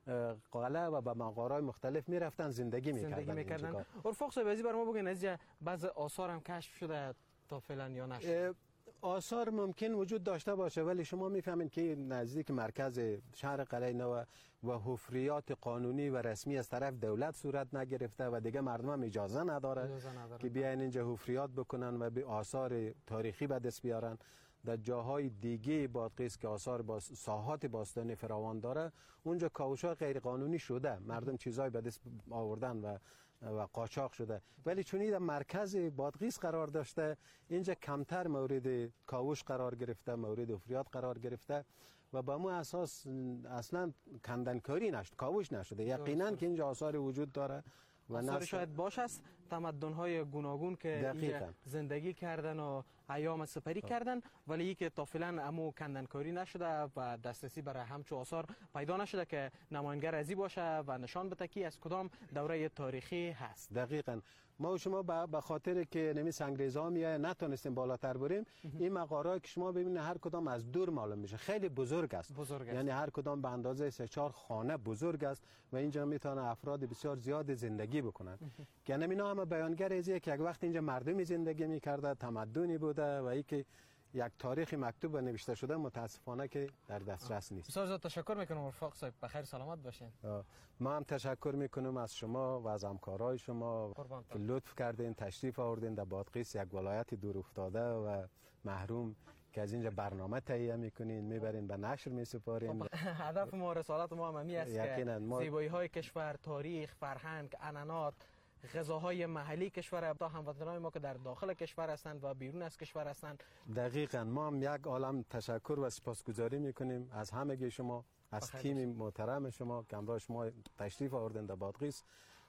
قلعه و به مغاره‌های مختلف میرفتن زندگی میکردن.
رفاق صاحب ازی برام بگین از بعض آثار هم کشف شده تا فعلا یا نشده؟
آثار ممکن وجود داشته باشه ولی شما میفهمین که نزدیک مرکز شهر قلعه نو و حفریات قانونی و رسمی از طرف دولت صورت نگرفته و دیگه مردم هم اجازه نداره که بیاین اینجا حفریات بکنن و به آثار تاریخی به دست بیارن. در جاهای دیگه بادغیس که آثار با ساحات باستانی فراوان داره اونجا کاوش‌ها غیر قانونی شده، مردم چیزای به دست آوردن و قاچاق شده، ولی چون در مرکز بادغیس قرار داشته اینجا کمتر مورد کاوش قرار گرفته، مورد حفریات قرار گرفته و با مو اساس اصلا کندنکاری نشد، کاوش نشده. یقینا که اینجا آثار وجود داره و
آثار شاید باش است تمدن‌های گوناگون که اینجا زندگی کردن و ایام سپری کردن ولی یک تا فعلا امو کندنکاری نشده و دسترسی برای همچو آثار پیدا نشده که نماینگر ازی باشه و نشان بده که از کدام دوره تاریخی هست.
دقیقاً. ما و شما به خاطر که نمی سنگریزا میایه نتونستیم بالاتر بریم. این مغاره‌ای که شما ببینید هر کدام از دور معلوم میشه، خیلی بزرگ است. یعنی هر کدام به اندازه 3-4 خانه بزرگ است و اینجا میتونه افراد بسیار زیاد زندگی بکنن. که اینا همه بیانگر ازیه که یک وقت اینجا مردمی زندگی میکرده، تمدنی بوده و اینکه یک تاریخ مکتوب و نوشته شده متاسفانه که در دسترس نیست.
بسیار زیاد تشکر میکنم رفاق صاحب، بخیر سلامت باشین.
ما هم تشکر میکنم از شما و از همکارای شما که لطف کردین تشریف آوردین در بادغیس، یک ولایت دور افتاده و محروم که از اینجا برنامه تهیه میکنین میبرین به نشر میسپارین.
هدف ما رسالت ما همی است که زیبایی های کشور، تاریخ، فرهنگ، عنعنات، غذاهای محلی کشور تا هموطنان ما که در داخل کشور هستند و بیرون از کشور هستند.
دقیقاً. ما هم یک عالم تشکر و سپاسگزاری میکنیم از همگی شما، از تیم محترم شما که همراه شما تشریف آوردین در بادغیس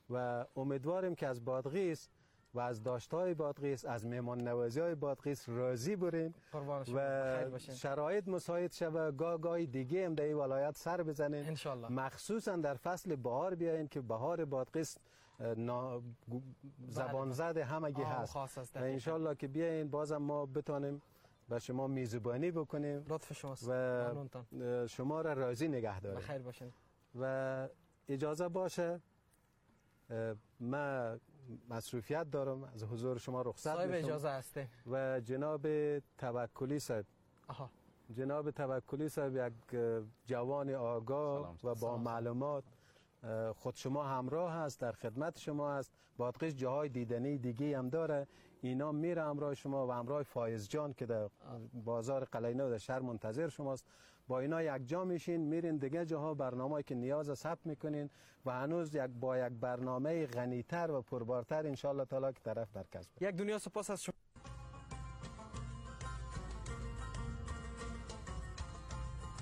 و امیدواریم که از بادغیس و از داشتهای بادغیس، از مهمان نوازی‌های بادغیس راضی بریم و شرایط مساعد شوه گاهی دیگه هم در این ولایت سر بزنیم
انشالله.
مخصوصا در فصل بهار بیاین که بهار بادغیس زبان زده همگی هست و انشالله که بیاین بازم ما بتونیم و شما میزبانی بکنیم.
لطف شماست
و شما را راضی نگه داریم.
بخیر باشین.
و اجازه باشه من مصروفیت دارم از حضور شما رخصت میشم.
اجازه هسته.
و جناب توکلی صاحب جناب توکلی صاحب یک جوان آگاه و با معلومات خود شما همراه هست، در خدمت شما هست. بادغیس جاهای دیدنی دیگه هم داره، اینا میره همراه شما و همراه فایز جان که در بازار قلعه نو در شهر منتظر شماست. با اینا یک جا میشین میرین دیگه جاها برنامه‌ای که نیاز ثبت میکنین و هنوز با یک برنامه غنی‌تر و پربارتر ان شاء الله تعالی که طرف برکس.
یک دنیا سپاس از شما.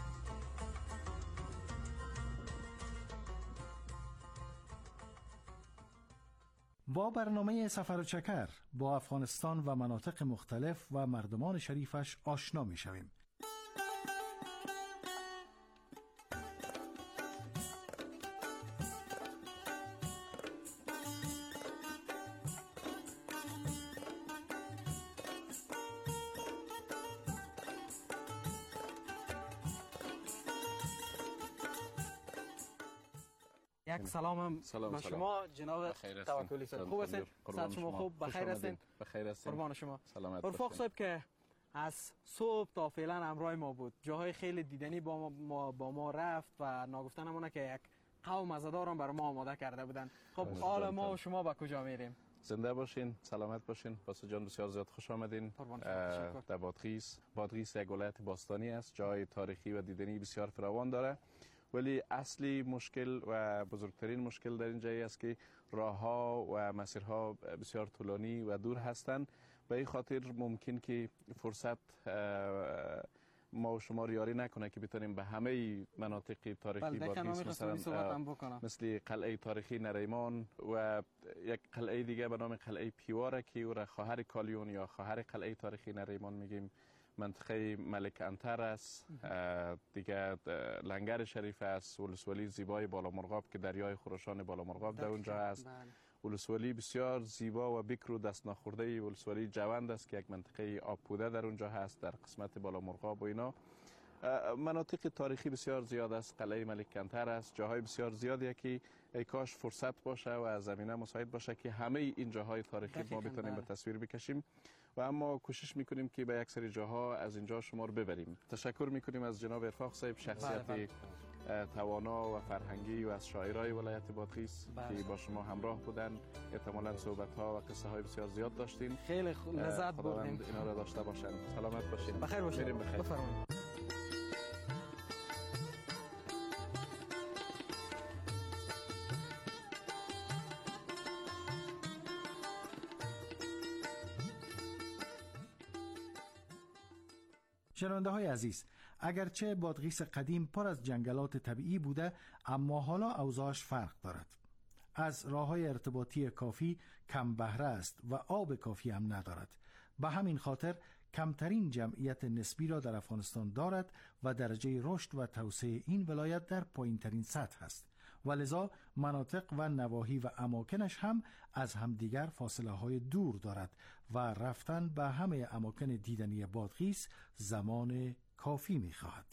با برنامه سفر و چکر با افغانستان و مناطق مختلف و مردمان شریفش آشنا می شویم.
یک سلام به شما جناب توکلی صاحب. خوب هستید؟ صحت شما خوب؟ بخیر هستید؟
بخیر هستید.
قربان شما.
سلامت
رفاق
باشید.
صاحب که از صبح تا فعلا همراه ما بود، جاهای خیلی دیدنی با ما رفت و ناگفتن همونه که یک قوم مزه‌دار برای ما آماده کرده بودن. خب حال ما و شما به کجا میریم؟
زنده باشین، سلامت باشین. باسو جان بسیار زیاد خوش آمدین در بادغیس. بادغیس یک ولایت باستانی است، جای تاریخی و دیدنی بسیار فراوان داره، ولی اصلی مشکل و بزرگترین مشکل در اینجا است که راهها و مسیرها بسیار طولانی و دور هستند. به این خاطر ممکن که فرصت ما و شما رو یاری نکنه که بتونیم به همه مناطق تاریخی بادغیس مثل قلعه تاریخی نریمان و یک قلعه دیگه به نام قلعه پیواره که او را خواهر کالیون یا خواهر قلعه تاریخی نریمان میگیم، منطقه ملک انتر است، دیگه لنگر شریف است، ولسوالی زیبای بالامرغاب که دریای خراسان بالامرغاب در اونجا است. ولسوالی بسیار زیبا و بکر و دست نخورده ولسوالی جوند است که یک منطقه آبپوده در اونجا هست در قسمت بالامرغاب و اینا. مناطق تاریخی بسیار زیاد است، قلعه ملک انتر است، جاهای بسیار زیادی که ای کاش فرصت باشه و زمینه مساعد باشه که همه این جاهای تاریخی ما بتونیم به تصویر بکشیم و اما کوشش میکنیم که به یک سری جاها از اینجا شما رو ببریم. تشکر میکنیم از جناب ارفاق صاحب، شخصیت توانا و فرهنگی و از شاعرای ولایت بادغیس که با شما همراه بودن. احتمالاً صحبت ها و قصه های بسیار زیاد داشتین.
خیلی لذت بردیم.
اینا رو داشته باشن. سلامت باشین.
بخیر باشین. بفرمایید.
شنونده های عزیز، اگرچه بادغیس قدیم پر از جنگلات طبیعی بوده، اما حالا اوضاعش فرق دارد. از راه‌های ارتباطی کافی کم بهره است و آب کافی هم ندارد. به همین خاطر کمترین جمعیت نسبی را در افغانستان دارد و درجه رشد و توسعه این ولایت در پایین‌ترین سطح است و لذا مناطق و نواحی و اماکنش هم از همدیگر فاصله های دور دارد و رفتن به همه اماکن دیدنی بادغیس زمان کافی می خواهد.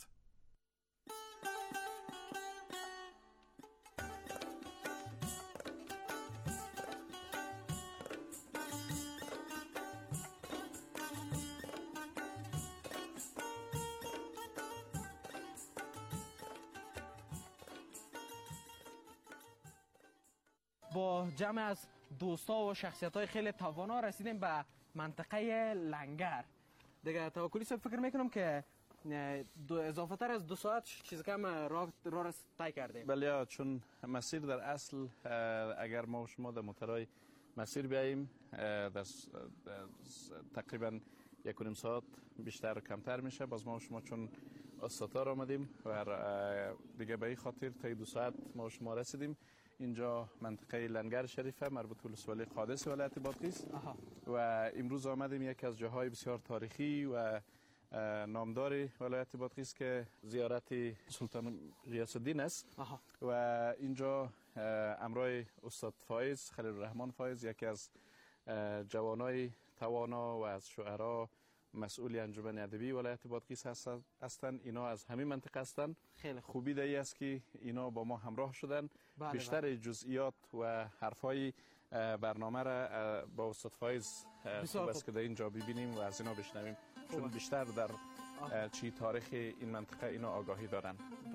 با جمع از دوستا و شخصیت‌های خیلی توانا رسیدیم به منطقه لنگر. دیگه توکلی صاحب فکر میکنم که اضافه تر از 2 ساعت چیز کم راه را طی کردیم.
بله، چون مسیر در اصل اگر ما و شما در موتورای مسیر بیاییم در تقریبا 1.5 ساعت بیشتر کمتر میشه. باز ما و شما چون از ستار آمدیم و دیگه به این خاطر تا 2 ساعت ما و شما رسیدیم. اینجا منطقه لنگر شریفه مربوط به ولسوالی قادس ولایت بادغیس و امروز آمدیم یکی از جاهای بسیار تاریخی و نامدار ولایت بادغیس که زیارت سلطان غیاث الدین است و اینجا همراه استاد فایز خلیل الرحمن فایز، یکی از جوانای توانا و از شعرا مسئول انجمن ادبی ولایت بادغیس هستند. اینا از همین منطقه هستند. خیلی خوبی دایی است که اینا با ما همراه شدن. بیشتر جزئیات و حرفای برنامه را با استاد فایز بس که در اینجا ببینیم و از اینا بشنویم، چون بیشتر در چی تاریخ این منطقه اینا آگاهی دارن.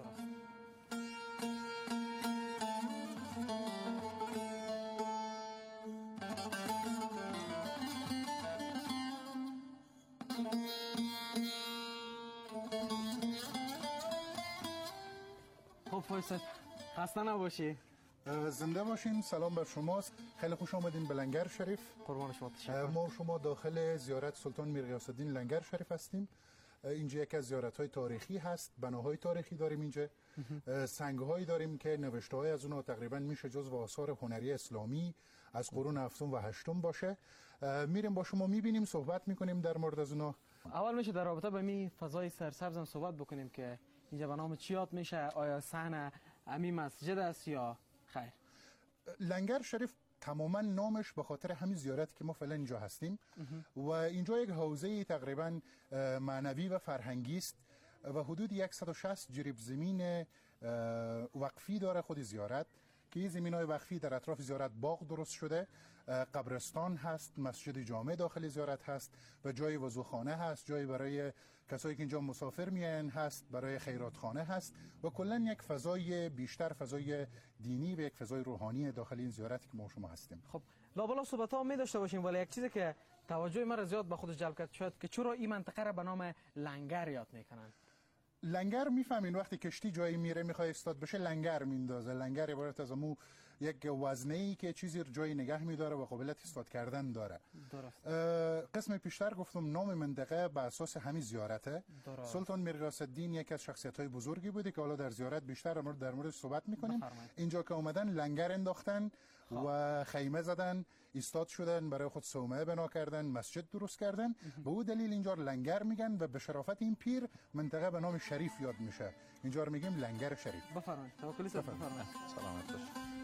خب فایز خسته نباشی.
زنده باشین. سلام بر شماست. خیلی خوش آمدین به لنگر شریف.
قربان شما. تشکر.
ما شما داخل زیارت سلطان میر غیاث الدین لنگر شریف هستیم. اینجا یک از زیارت‌های تاریخی هست. بناهای تاریخی داریم اینجا، سنگ‌هایی داریم که نوشته‌های از اونها تقریبا میشه جزو آثار هنری اسلامی از قرون هفتم و هشتم باشه. میریم با شما میبینیم، صحبت میکنیم در مورد از اونها.
اول میشه در رابطه با می فضای سرسبزم صحبت بکنیم که اینجا به نام چی یاد میشه؟ آیا صحن امی مسجد است یا خیر؟
لنگر شریف تماما نامش به خاطر همین زیارتی که ما فعلا اینجا هستیم و اینجا یک حوزه تقریبا معنوی و فرهنگی است و حدود 160 جریب زمین وقفی داره خود زیارت، که این زمین‌های وقفی در اطراف زیارت باغ درست شده، قبرستان هست، مسجد جامع داخل زیارت هست و جای وضوخانه هست، جای برای کسایی که اینجا مسافر میان هست، برای خیراتخانه هست و کلا یک فضای بیشتر فضای دینی و یک فضای روحانی داخل این زیارتی که ما شما هستیم.
خب لابلا صحبت‌ها می داشته باشیم، ولی یک چیزی که توجه من را زیاد به خودش جلب کرد شد که چرا این منطقه را به نام لنگر یاد میکنن؟
لنگر میفهمین وقتی کشتی جایی میره میخواد استاد بشه لنگر میندازه. لنگر عبارت از امو یک وزنه‌ای که چیزی جایی نگه میداره و قابلیت استفاده کردن داره. درست. قسم پیشتر گفتم نام منطقه بر اساس همین زیارته. سلطان میرغاث الدین یک از شخصیت‌های بزرگی بوده که حالا در زیارت بیشتر در موردش صحبت میکنیم. اینجا که اومدن لنگر انداختن و خیمه زدن، ایستاد شدن، برای خود صومعه بنا کردن، مسجد درست کردن. به اون دلیل اینجا لنگر میگن و به شرافت این پیر منطقه به نام شریف یاد میشه. اینجا رو میگیم لنگر شریف.
بفرمایید. توکلی صاحب بفرمایید.
سلامت باشید.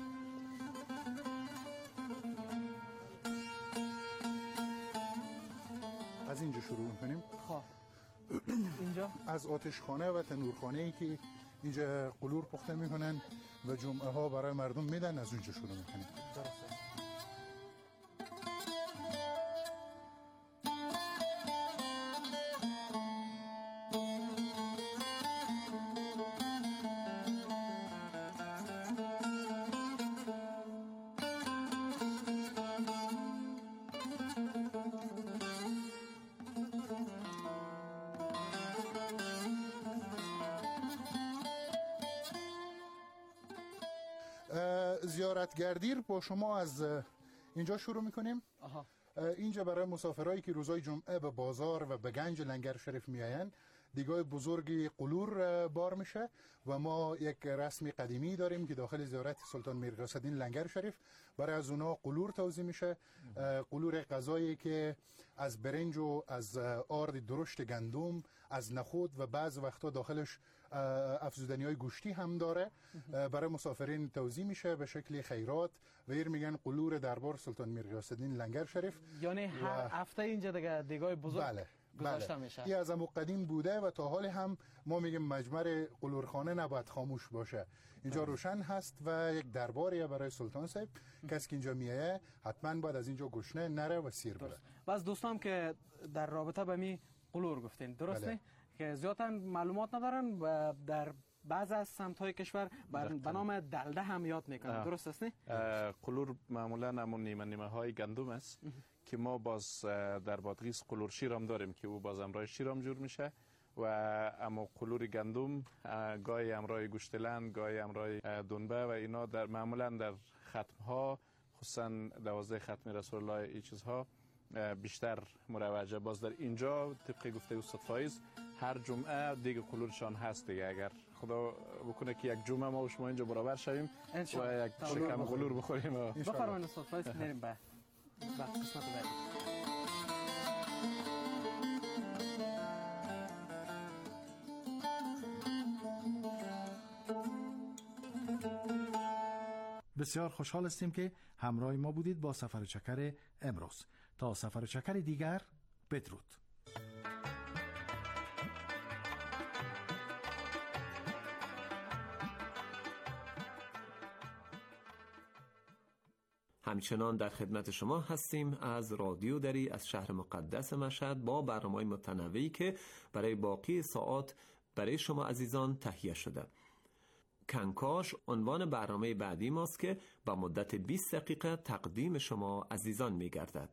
از اینجا شروع میکنیم.
خب اینجا
از آتشخانه و تنورخانه‌ای که اینجا قلور پخته میکنن و جمعه ها برای مردم میدن، از اونجا شروع میکنیم.
درسته.
زیارتگردی با شما از اینجا شروع میکنیم. اینجا برای مسافرایی که روزای جمعه به بازار و به گنج لنگر شریف میاین دیگاه بزرگی قلور بار میشه و ما یک رسم قدیمی داریم که داخل زیارت سلطان میرغاث الدین لنگر شریف برای از اونا قلور توزیع میشه. قلور غذایی که از برنج و از آرد درشت گندم، از نخود و بعض وقتا داخلش افزودنی های گوشتی هم داره، برای مسافرین توزیع میشه به شکل خیرات و ایر میگن قلور دربار سلطان میرغاث الدین لنگر شریف.
یعنی هر هفته اینجا دیگه بزرگ گذاشته میشه.
این از قدیم بوده و تا حال هم ما میگیم مجمر قلورخانه نباید خاموش باشه. اینجا روشن هست و یک درباریه برای سلطان صاحب. کسی که اینجا میایه حتما باید از اینجا گشنه نره و سیر بره.
بس دوستان که در رابطه با می قلور گفتین درسته؟ که زیاداً معلومات ندارن و در بعض از سمت‌های کشور به نام دلده هم یاد میکنن. درست است نه؟
قلور معمولا همون نیمه های گندم است که ما باز در بادغیس قلور شیر هم داریم که او باز امرای شیر هم جور میشه و اما قلور گندم گاهی امرای گوشتلند، گاهی امرای دنبه و اینا در معمولا در ختم ها خصوصا 12 ختم رسول الله این چیزها بیشتر مروجه. باز در اینجا طبق گفته استاد فایز هر جمعه دیگه قلورشان هست دیگه. اگر خدا بکنه که یک جمعه ما و شما اینجا برابر شویم و یک شکم قلور بخوریم.
بفرمایید استاد فایز. نریم به قسمت بعدی.
بسیار خوشحال هستیم که همراه ما بودید با سفر چکر امروز. تا سفر چکر دیگر بدرود.
همچنان در خدمت شما هستیم از رادیو دری از شهر مقدس مشهد با برنامه‌های متنوعی که برای باقی ساعات برای شما عزیزان تهیه شده. کنکاش عنوان برنامه بعدی ماست که با مدت 20 دقیقه تقدیم شما عزیزان می گردد.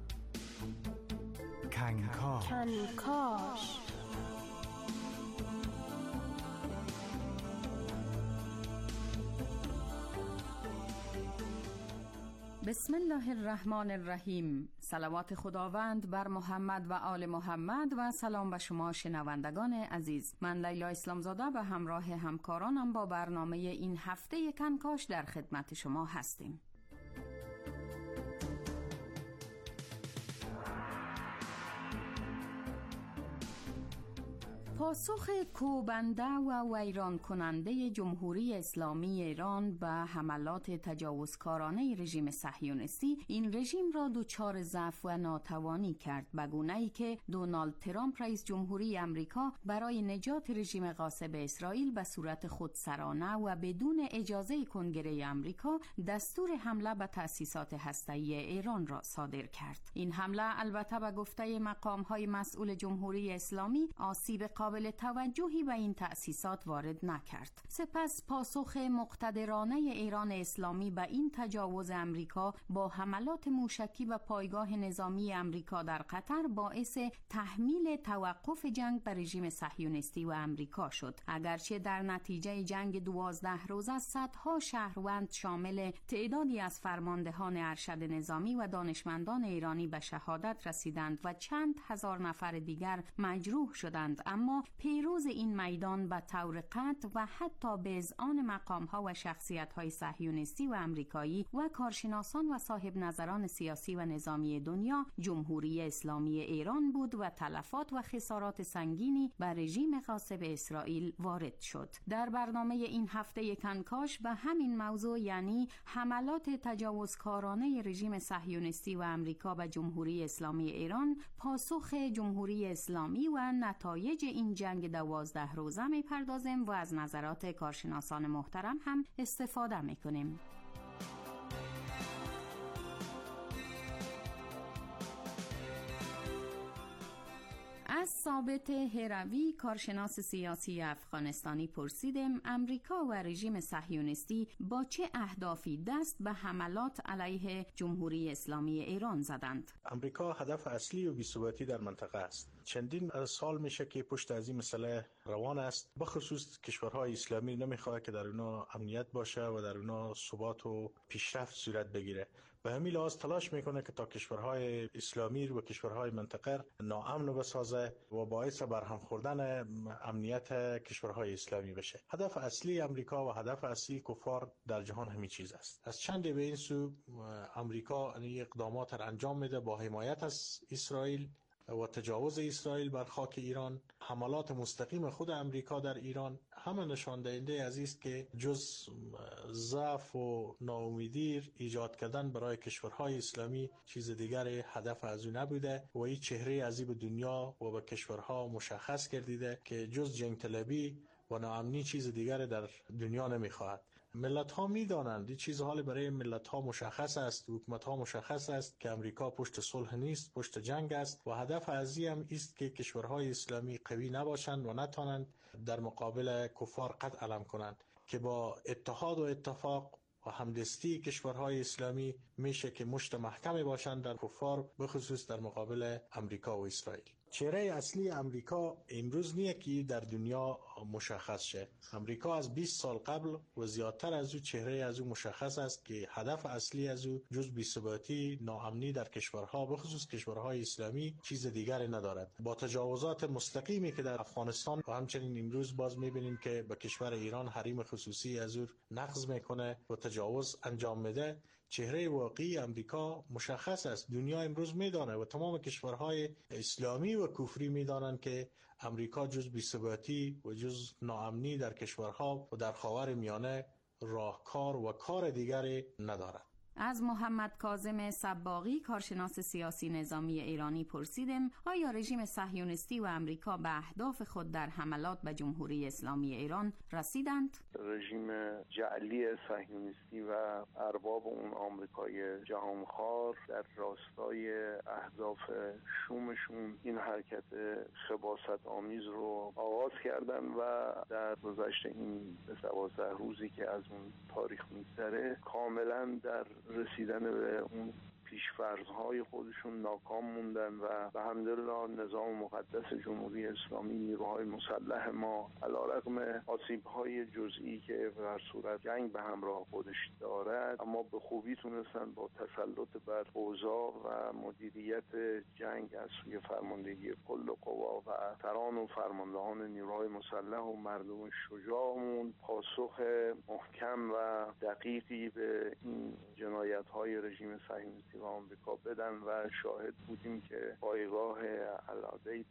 کنکاش.
بسم الله الرحمن الرحیم. صلوات خداوند بر محمد و آل محمد و سلام به شما شنوندگان عزیز. من لیلا اسلامزاده به همراه همکارانم با برنامه این هفته کنکاش در خدمت شما هستیم. پاسخ کوبنده و ویران کننده جمهوری اسلامی ایران به حملات تجاوزکارانه رژیم صهیونیستی این رژیم را دچار ضعف و ناتوانی کرد، به گونه‌ای که دونالد ترامپ رئیس جمهوری آمریکا برای نجات رژیم غاصب اسرائیل به صورت خودسرانه و بدون اجازه کنگره آمریکا دستور حمله به تأسیسات هسته‌ای ایران را صادر کرد. این حمله البته به گفته مقام‌های مسئول جمهوری اسلامی آسیب قابل توجهی به این تأسیسات وارد نکرد. سپس پاسخ مقتدرانه ایران اسلامی به این تجاوز امریکا با حملات موشکی و پایگاه نظامی امریکا در قطر باعث تحمیل توقف جنگ بر رژیم صهیونیستی و امریکا شد. اگرچه در نتیجه جنگ 12 روزه صدها شهروند شامل تعدادی از فرماندهان ارشد نظامی و دانشمندان ایرانی به شهادت رسیدند و چند هزار نفر دیگر مجروح شدند، اما پیروز این میدان به طور قطع و حتی به اذعان مقام‌ها و شخصیت‌های صهیونیستی و امریکایی و کارشناسان و صاحب نظران سیاسی و نظامی دنیا جمهوری اسلامی ایران بود و تلفات و خسارات سنگینی بر رژیم غاصب اسرائیل وارد شد. در برنامه این هفته کنکاش به همین موضوع، یعنی حملات تجاوزکارانه رژیم صهیونیستی و امریکا به جمهوری اسلامی ایران، پاسخ جمهوری اسلامی و نتایج این جنگ 12 روزه میپردازیم و از نظرات کارشناسان محترم هم استفاده میکنیم. از ثابت هروی کارشناس سیاسی افغانستانی پرسیدیم امریکا و رژیم صهیونیستی با چه اهدافی دست به حملات علیه جمهوری اسلامی ایران زدند.
امریکا هدف اصلی و بی‌ثباتی در منطقه است. چندین سال میشه که پشت از این مسئله روان است. بخصوص کشورهای اسلامی نمیخواد که در اونا امنیت باشه و در اونا ثبات و پیشرفت صورت بگیره. به همین لحاظ تلاش میکنه که تا کشورهای اسلامی و کشورهای منطقه ناامن بسازه و باعث برهم خوردن امنیت کشورهای اسلامی بشه. هدف اصلی امریکا و هدف اصلی کفار در جهان همین چیز است. از چند به این سو امریکا این اقدامات را انجام میده با حمایت از اسرائیل و تجاوز اسرائیل بر خاک ایران. حملات مستقیم خود امریکا در ایران همه نشان دهنده از است که جز ضعف و ناامیدی ایجاد کردن برای کشورهای اسلامی چیز دیگری هدف از او نبوده و این چهره عذیب دنیا و به کشورها مشخص کردیده که جز جنگ طلبی و ناامنی چیز دیگری در دنیا نمیخواهد. ملت ها میدانند این چیز حال برای ملت ها مشخص است، حکومت ها مشخص است که امریکا پشت صلح نیست، پشت جنگ است و هدف از این هم است که کشورهای اسلامی قوی نباشند و نتوانند در مقابل کفار قد علم کنند که با اتحاد و اتفاق و همدستی کشورهای اسلامی میشه که مشت محکمی باشند در کفار، بخصوص در مقابل امریکا و اسرائیل. چهره اصلی امریکا امروز نیه که در دنیا مشخص شه. امریکا از 20 سال قبل و زیادتر از او چهره از او مشخص است که هدف اصلی از او جز بی‌ثباتی، ناامنی در کشورها بخصوص کشورهای اسلامی چیز دیگری ندارد. با تجاوزات مستقیمی که در افغانستان و همچنین امروز باز میبینیم که به کشور ایران حریم خصوصی از او نقض میکنه و تجاوز انجام میده، چهره واقعی امریکا مشخص است. دنیا امروز میدانه و تمام کشورهای اسلامی و کفری میدانند که امریکا جز بی‌ثباتی و جز ناامنی در کشورها و در خاورمیانه راهکار و کار دیگری ندارد.
از محمد کاظم صباغی کارشناس سیاسی نظامی ایرانی پرسیدیم آیا رژیم صهیونیستی و امریکا به اهداف خود در حملات به جمهوری اسلامی ایران رسیدند؟
رژیم جعلی صهیونیستی و ارباب اون آمریکای جهانخوار در راستای اهداف شومشون این حرکت خباثت آمیز رو آغاز کردن و در گذشت این 12 روزی که از اون تاریخ میگذره کاملا در رسیدن به اون پیشفرض‌های خودشون ناکام موندن و به حمدالله نظام مقدس جمهوری اسلامی، نیروهای مسلح ما علیرغم آسیب‌های جزئی که در صورت جنگ به همراه خودش دارد، اما به خوبی تونستن با تسلط بر اوضاع و مدیریت جنگ از سوی فرماندهی کل قوا و سران و فرماندهان نیروهای مسلح و مردم شجاعمون پاسخ محکم و دقیقی به این جنایت‌های رژیم صهیونیستی و آمریکا بدن و شاهد بودیم که پایگاه العدید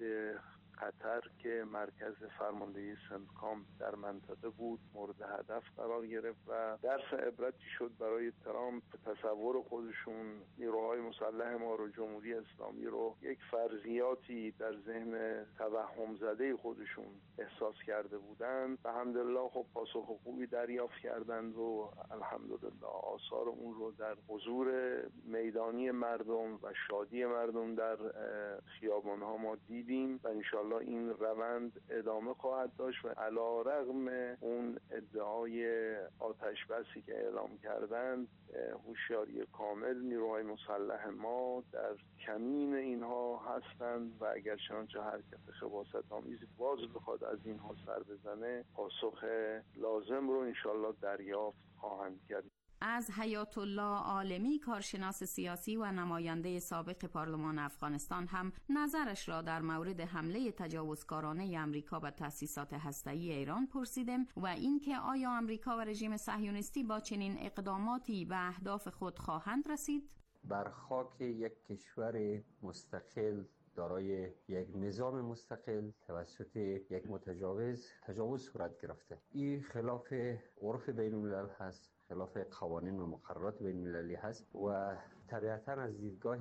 قطر که مرکز فرماندهی سنتکام در منطقه بود مورد هدف قرار گرفت و درس عبرتی شد برای ترامپ. تصور خودشون نیروهای مسلح ما رو، جمهوری اسلامی رو، یک فرضیاتی در ذهن توهم زده خودشون احساس کرده بودند. به حمدالله خب پاسخ خوبی دریافت کردند و الحمدلله آثار اون رو در حضور میدانی مردم و شادی مردم در خیابان‌ها ما دیدیم و انشاءالله این روند ادامه خواهد داشت و علیرغم اون ادعای آتش بسی که اعلام کردند، هوشیاری کامل نیروهای مسلح ما در کمین اینها هستند و اگر چنانچه حرکت خباثت‌آمیزی باز بخواد از اینها سر بزنه، پاسخ لازم رو انشاءالله دریافت خواهند کرد.
از حیات الله عالمی، کارشناس سیاسی و نماینده سابق پارلمان افغانستان، هم نظرش را در مورد حمله تجاوزکارانه آمریکا به تأسیسات هسته‌ای ایران پرسیدم و اینکه آیا آمریکا و رژیم صهیونیستی با چنین اقداماتی به اهداف خود خواهند رسید؟
بر خاک یک کشور مستقل دارای یک نظام مستقل توسط یک متجاوز تجاوز صورت گرفته. این خلاف عرف بین الملل هست، خلاف قوانین و مقررات بین المللی هست و طبیعتاً از دیدگاه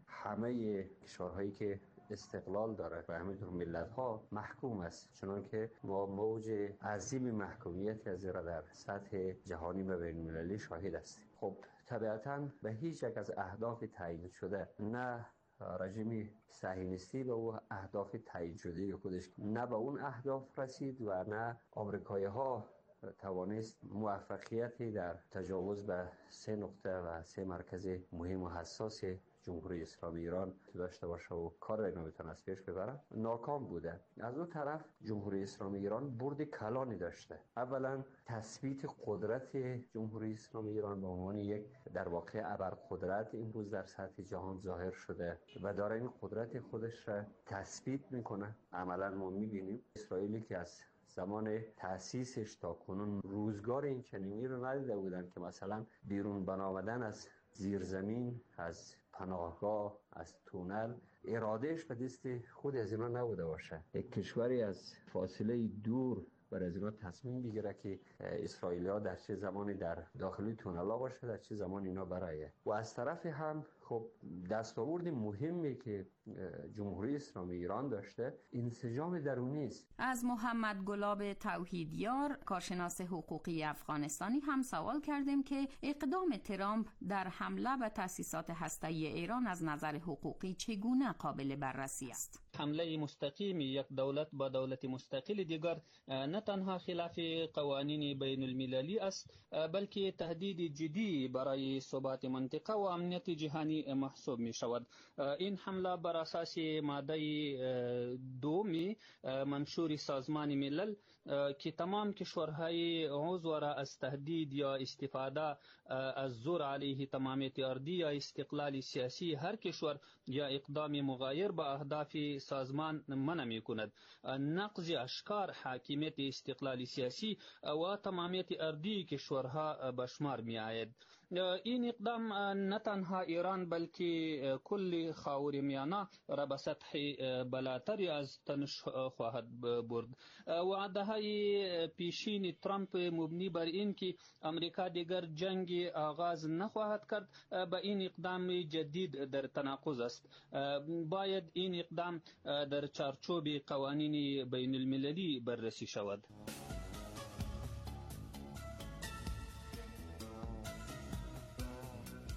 همه کشورهایی که استقلال داره و همینطور ملت‌ها محکوم است، چنانکه ما موج عظیم محکومیت از را در سطح جهانی و بین المللی شاهد هستیم. خب طبیعتاً به هیچ یک از اهداف تعیین شده، نه رژیم صهیونیستی به او اهداف تعیین شده خودش نه به اون اهداف رسید و نه آمریکایی‌ها توانست موفقیتی در تجاوز به 3 نقطه و 3 مرکز مهم و حساس جمهوری اسلامی ایران داشته باشه و کار را بتونه از پیش ببره. ناکام بوده. از اون طرف جمهوری اسلامی ایران برد کلانی داشته. اولا تثبیت قدرت جمهوری اسلامی ایران به عنوان یک در واقع ابرقدرت امروز در سطح جهان ظاهر شده و داره این قدرت خودش را تثبیت میکنه. عملا ما میبینیم اسرائیلی که از زمان تأسیسش تا کنون روزگار این چنینی رو ندیده بودن که مثلا بیرون آمدن از زیرزمین، از پناهگاه، از تونل، ارادهش به دست خود از اینا نبوده باشه. یک کشوری از فاصله دور بر از اینا تصمیم بگیره که اسرائیلی‌ها در چه زمانی در داخلی تونل‌ها باشه، در چه زمان اینا برایه. و از طرف هم خب دستاورد مهمی که جمهوری اسلامی ایران داشته انسجام درونی است.
از محمد گلاب توحیدیار، کارشناس حقوقی افغانستانی، هم سوال کردیم که اقدام ترامپ در حمله به تأسیسات هسته‌ای ایران از نظر حقوقی چگونه قابل بررسی است؟
حمله مستقیم یک دولت با دولت مستقل دیگر نه تنها خلاف قوانین بین المللی است، بلکه تهدید جدی برای ثبات منطقه و امنیت جهانی محسوب می شود. این حمله بر اساس ماده 2 منشور سازمان ملل که تمام کشورهای عضو را از تهدید یا استفاده از زور علیه تمامیت ارضی یا استقلال سیاسی هر کشور یا اقدام مغایر به اهداف سازمان منع می کند. نقض اشکار حاکمیت استقلال سیاسی و تمامیت ارضی کشورها به شمار می آید. این اقدام نه تنها ایران بلکه کل خاورمیانه را به سطح بالاتری از تنش خواهد برد. وعده های پیشین ترامپ مبنی بر این که امریکا دیگر جنگ آغاز نخواهد کرد به این اقدام جدید در تناقض است. باید این اقدام در چارچوب قوانین بین المللی بررسی شود.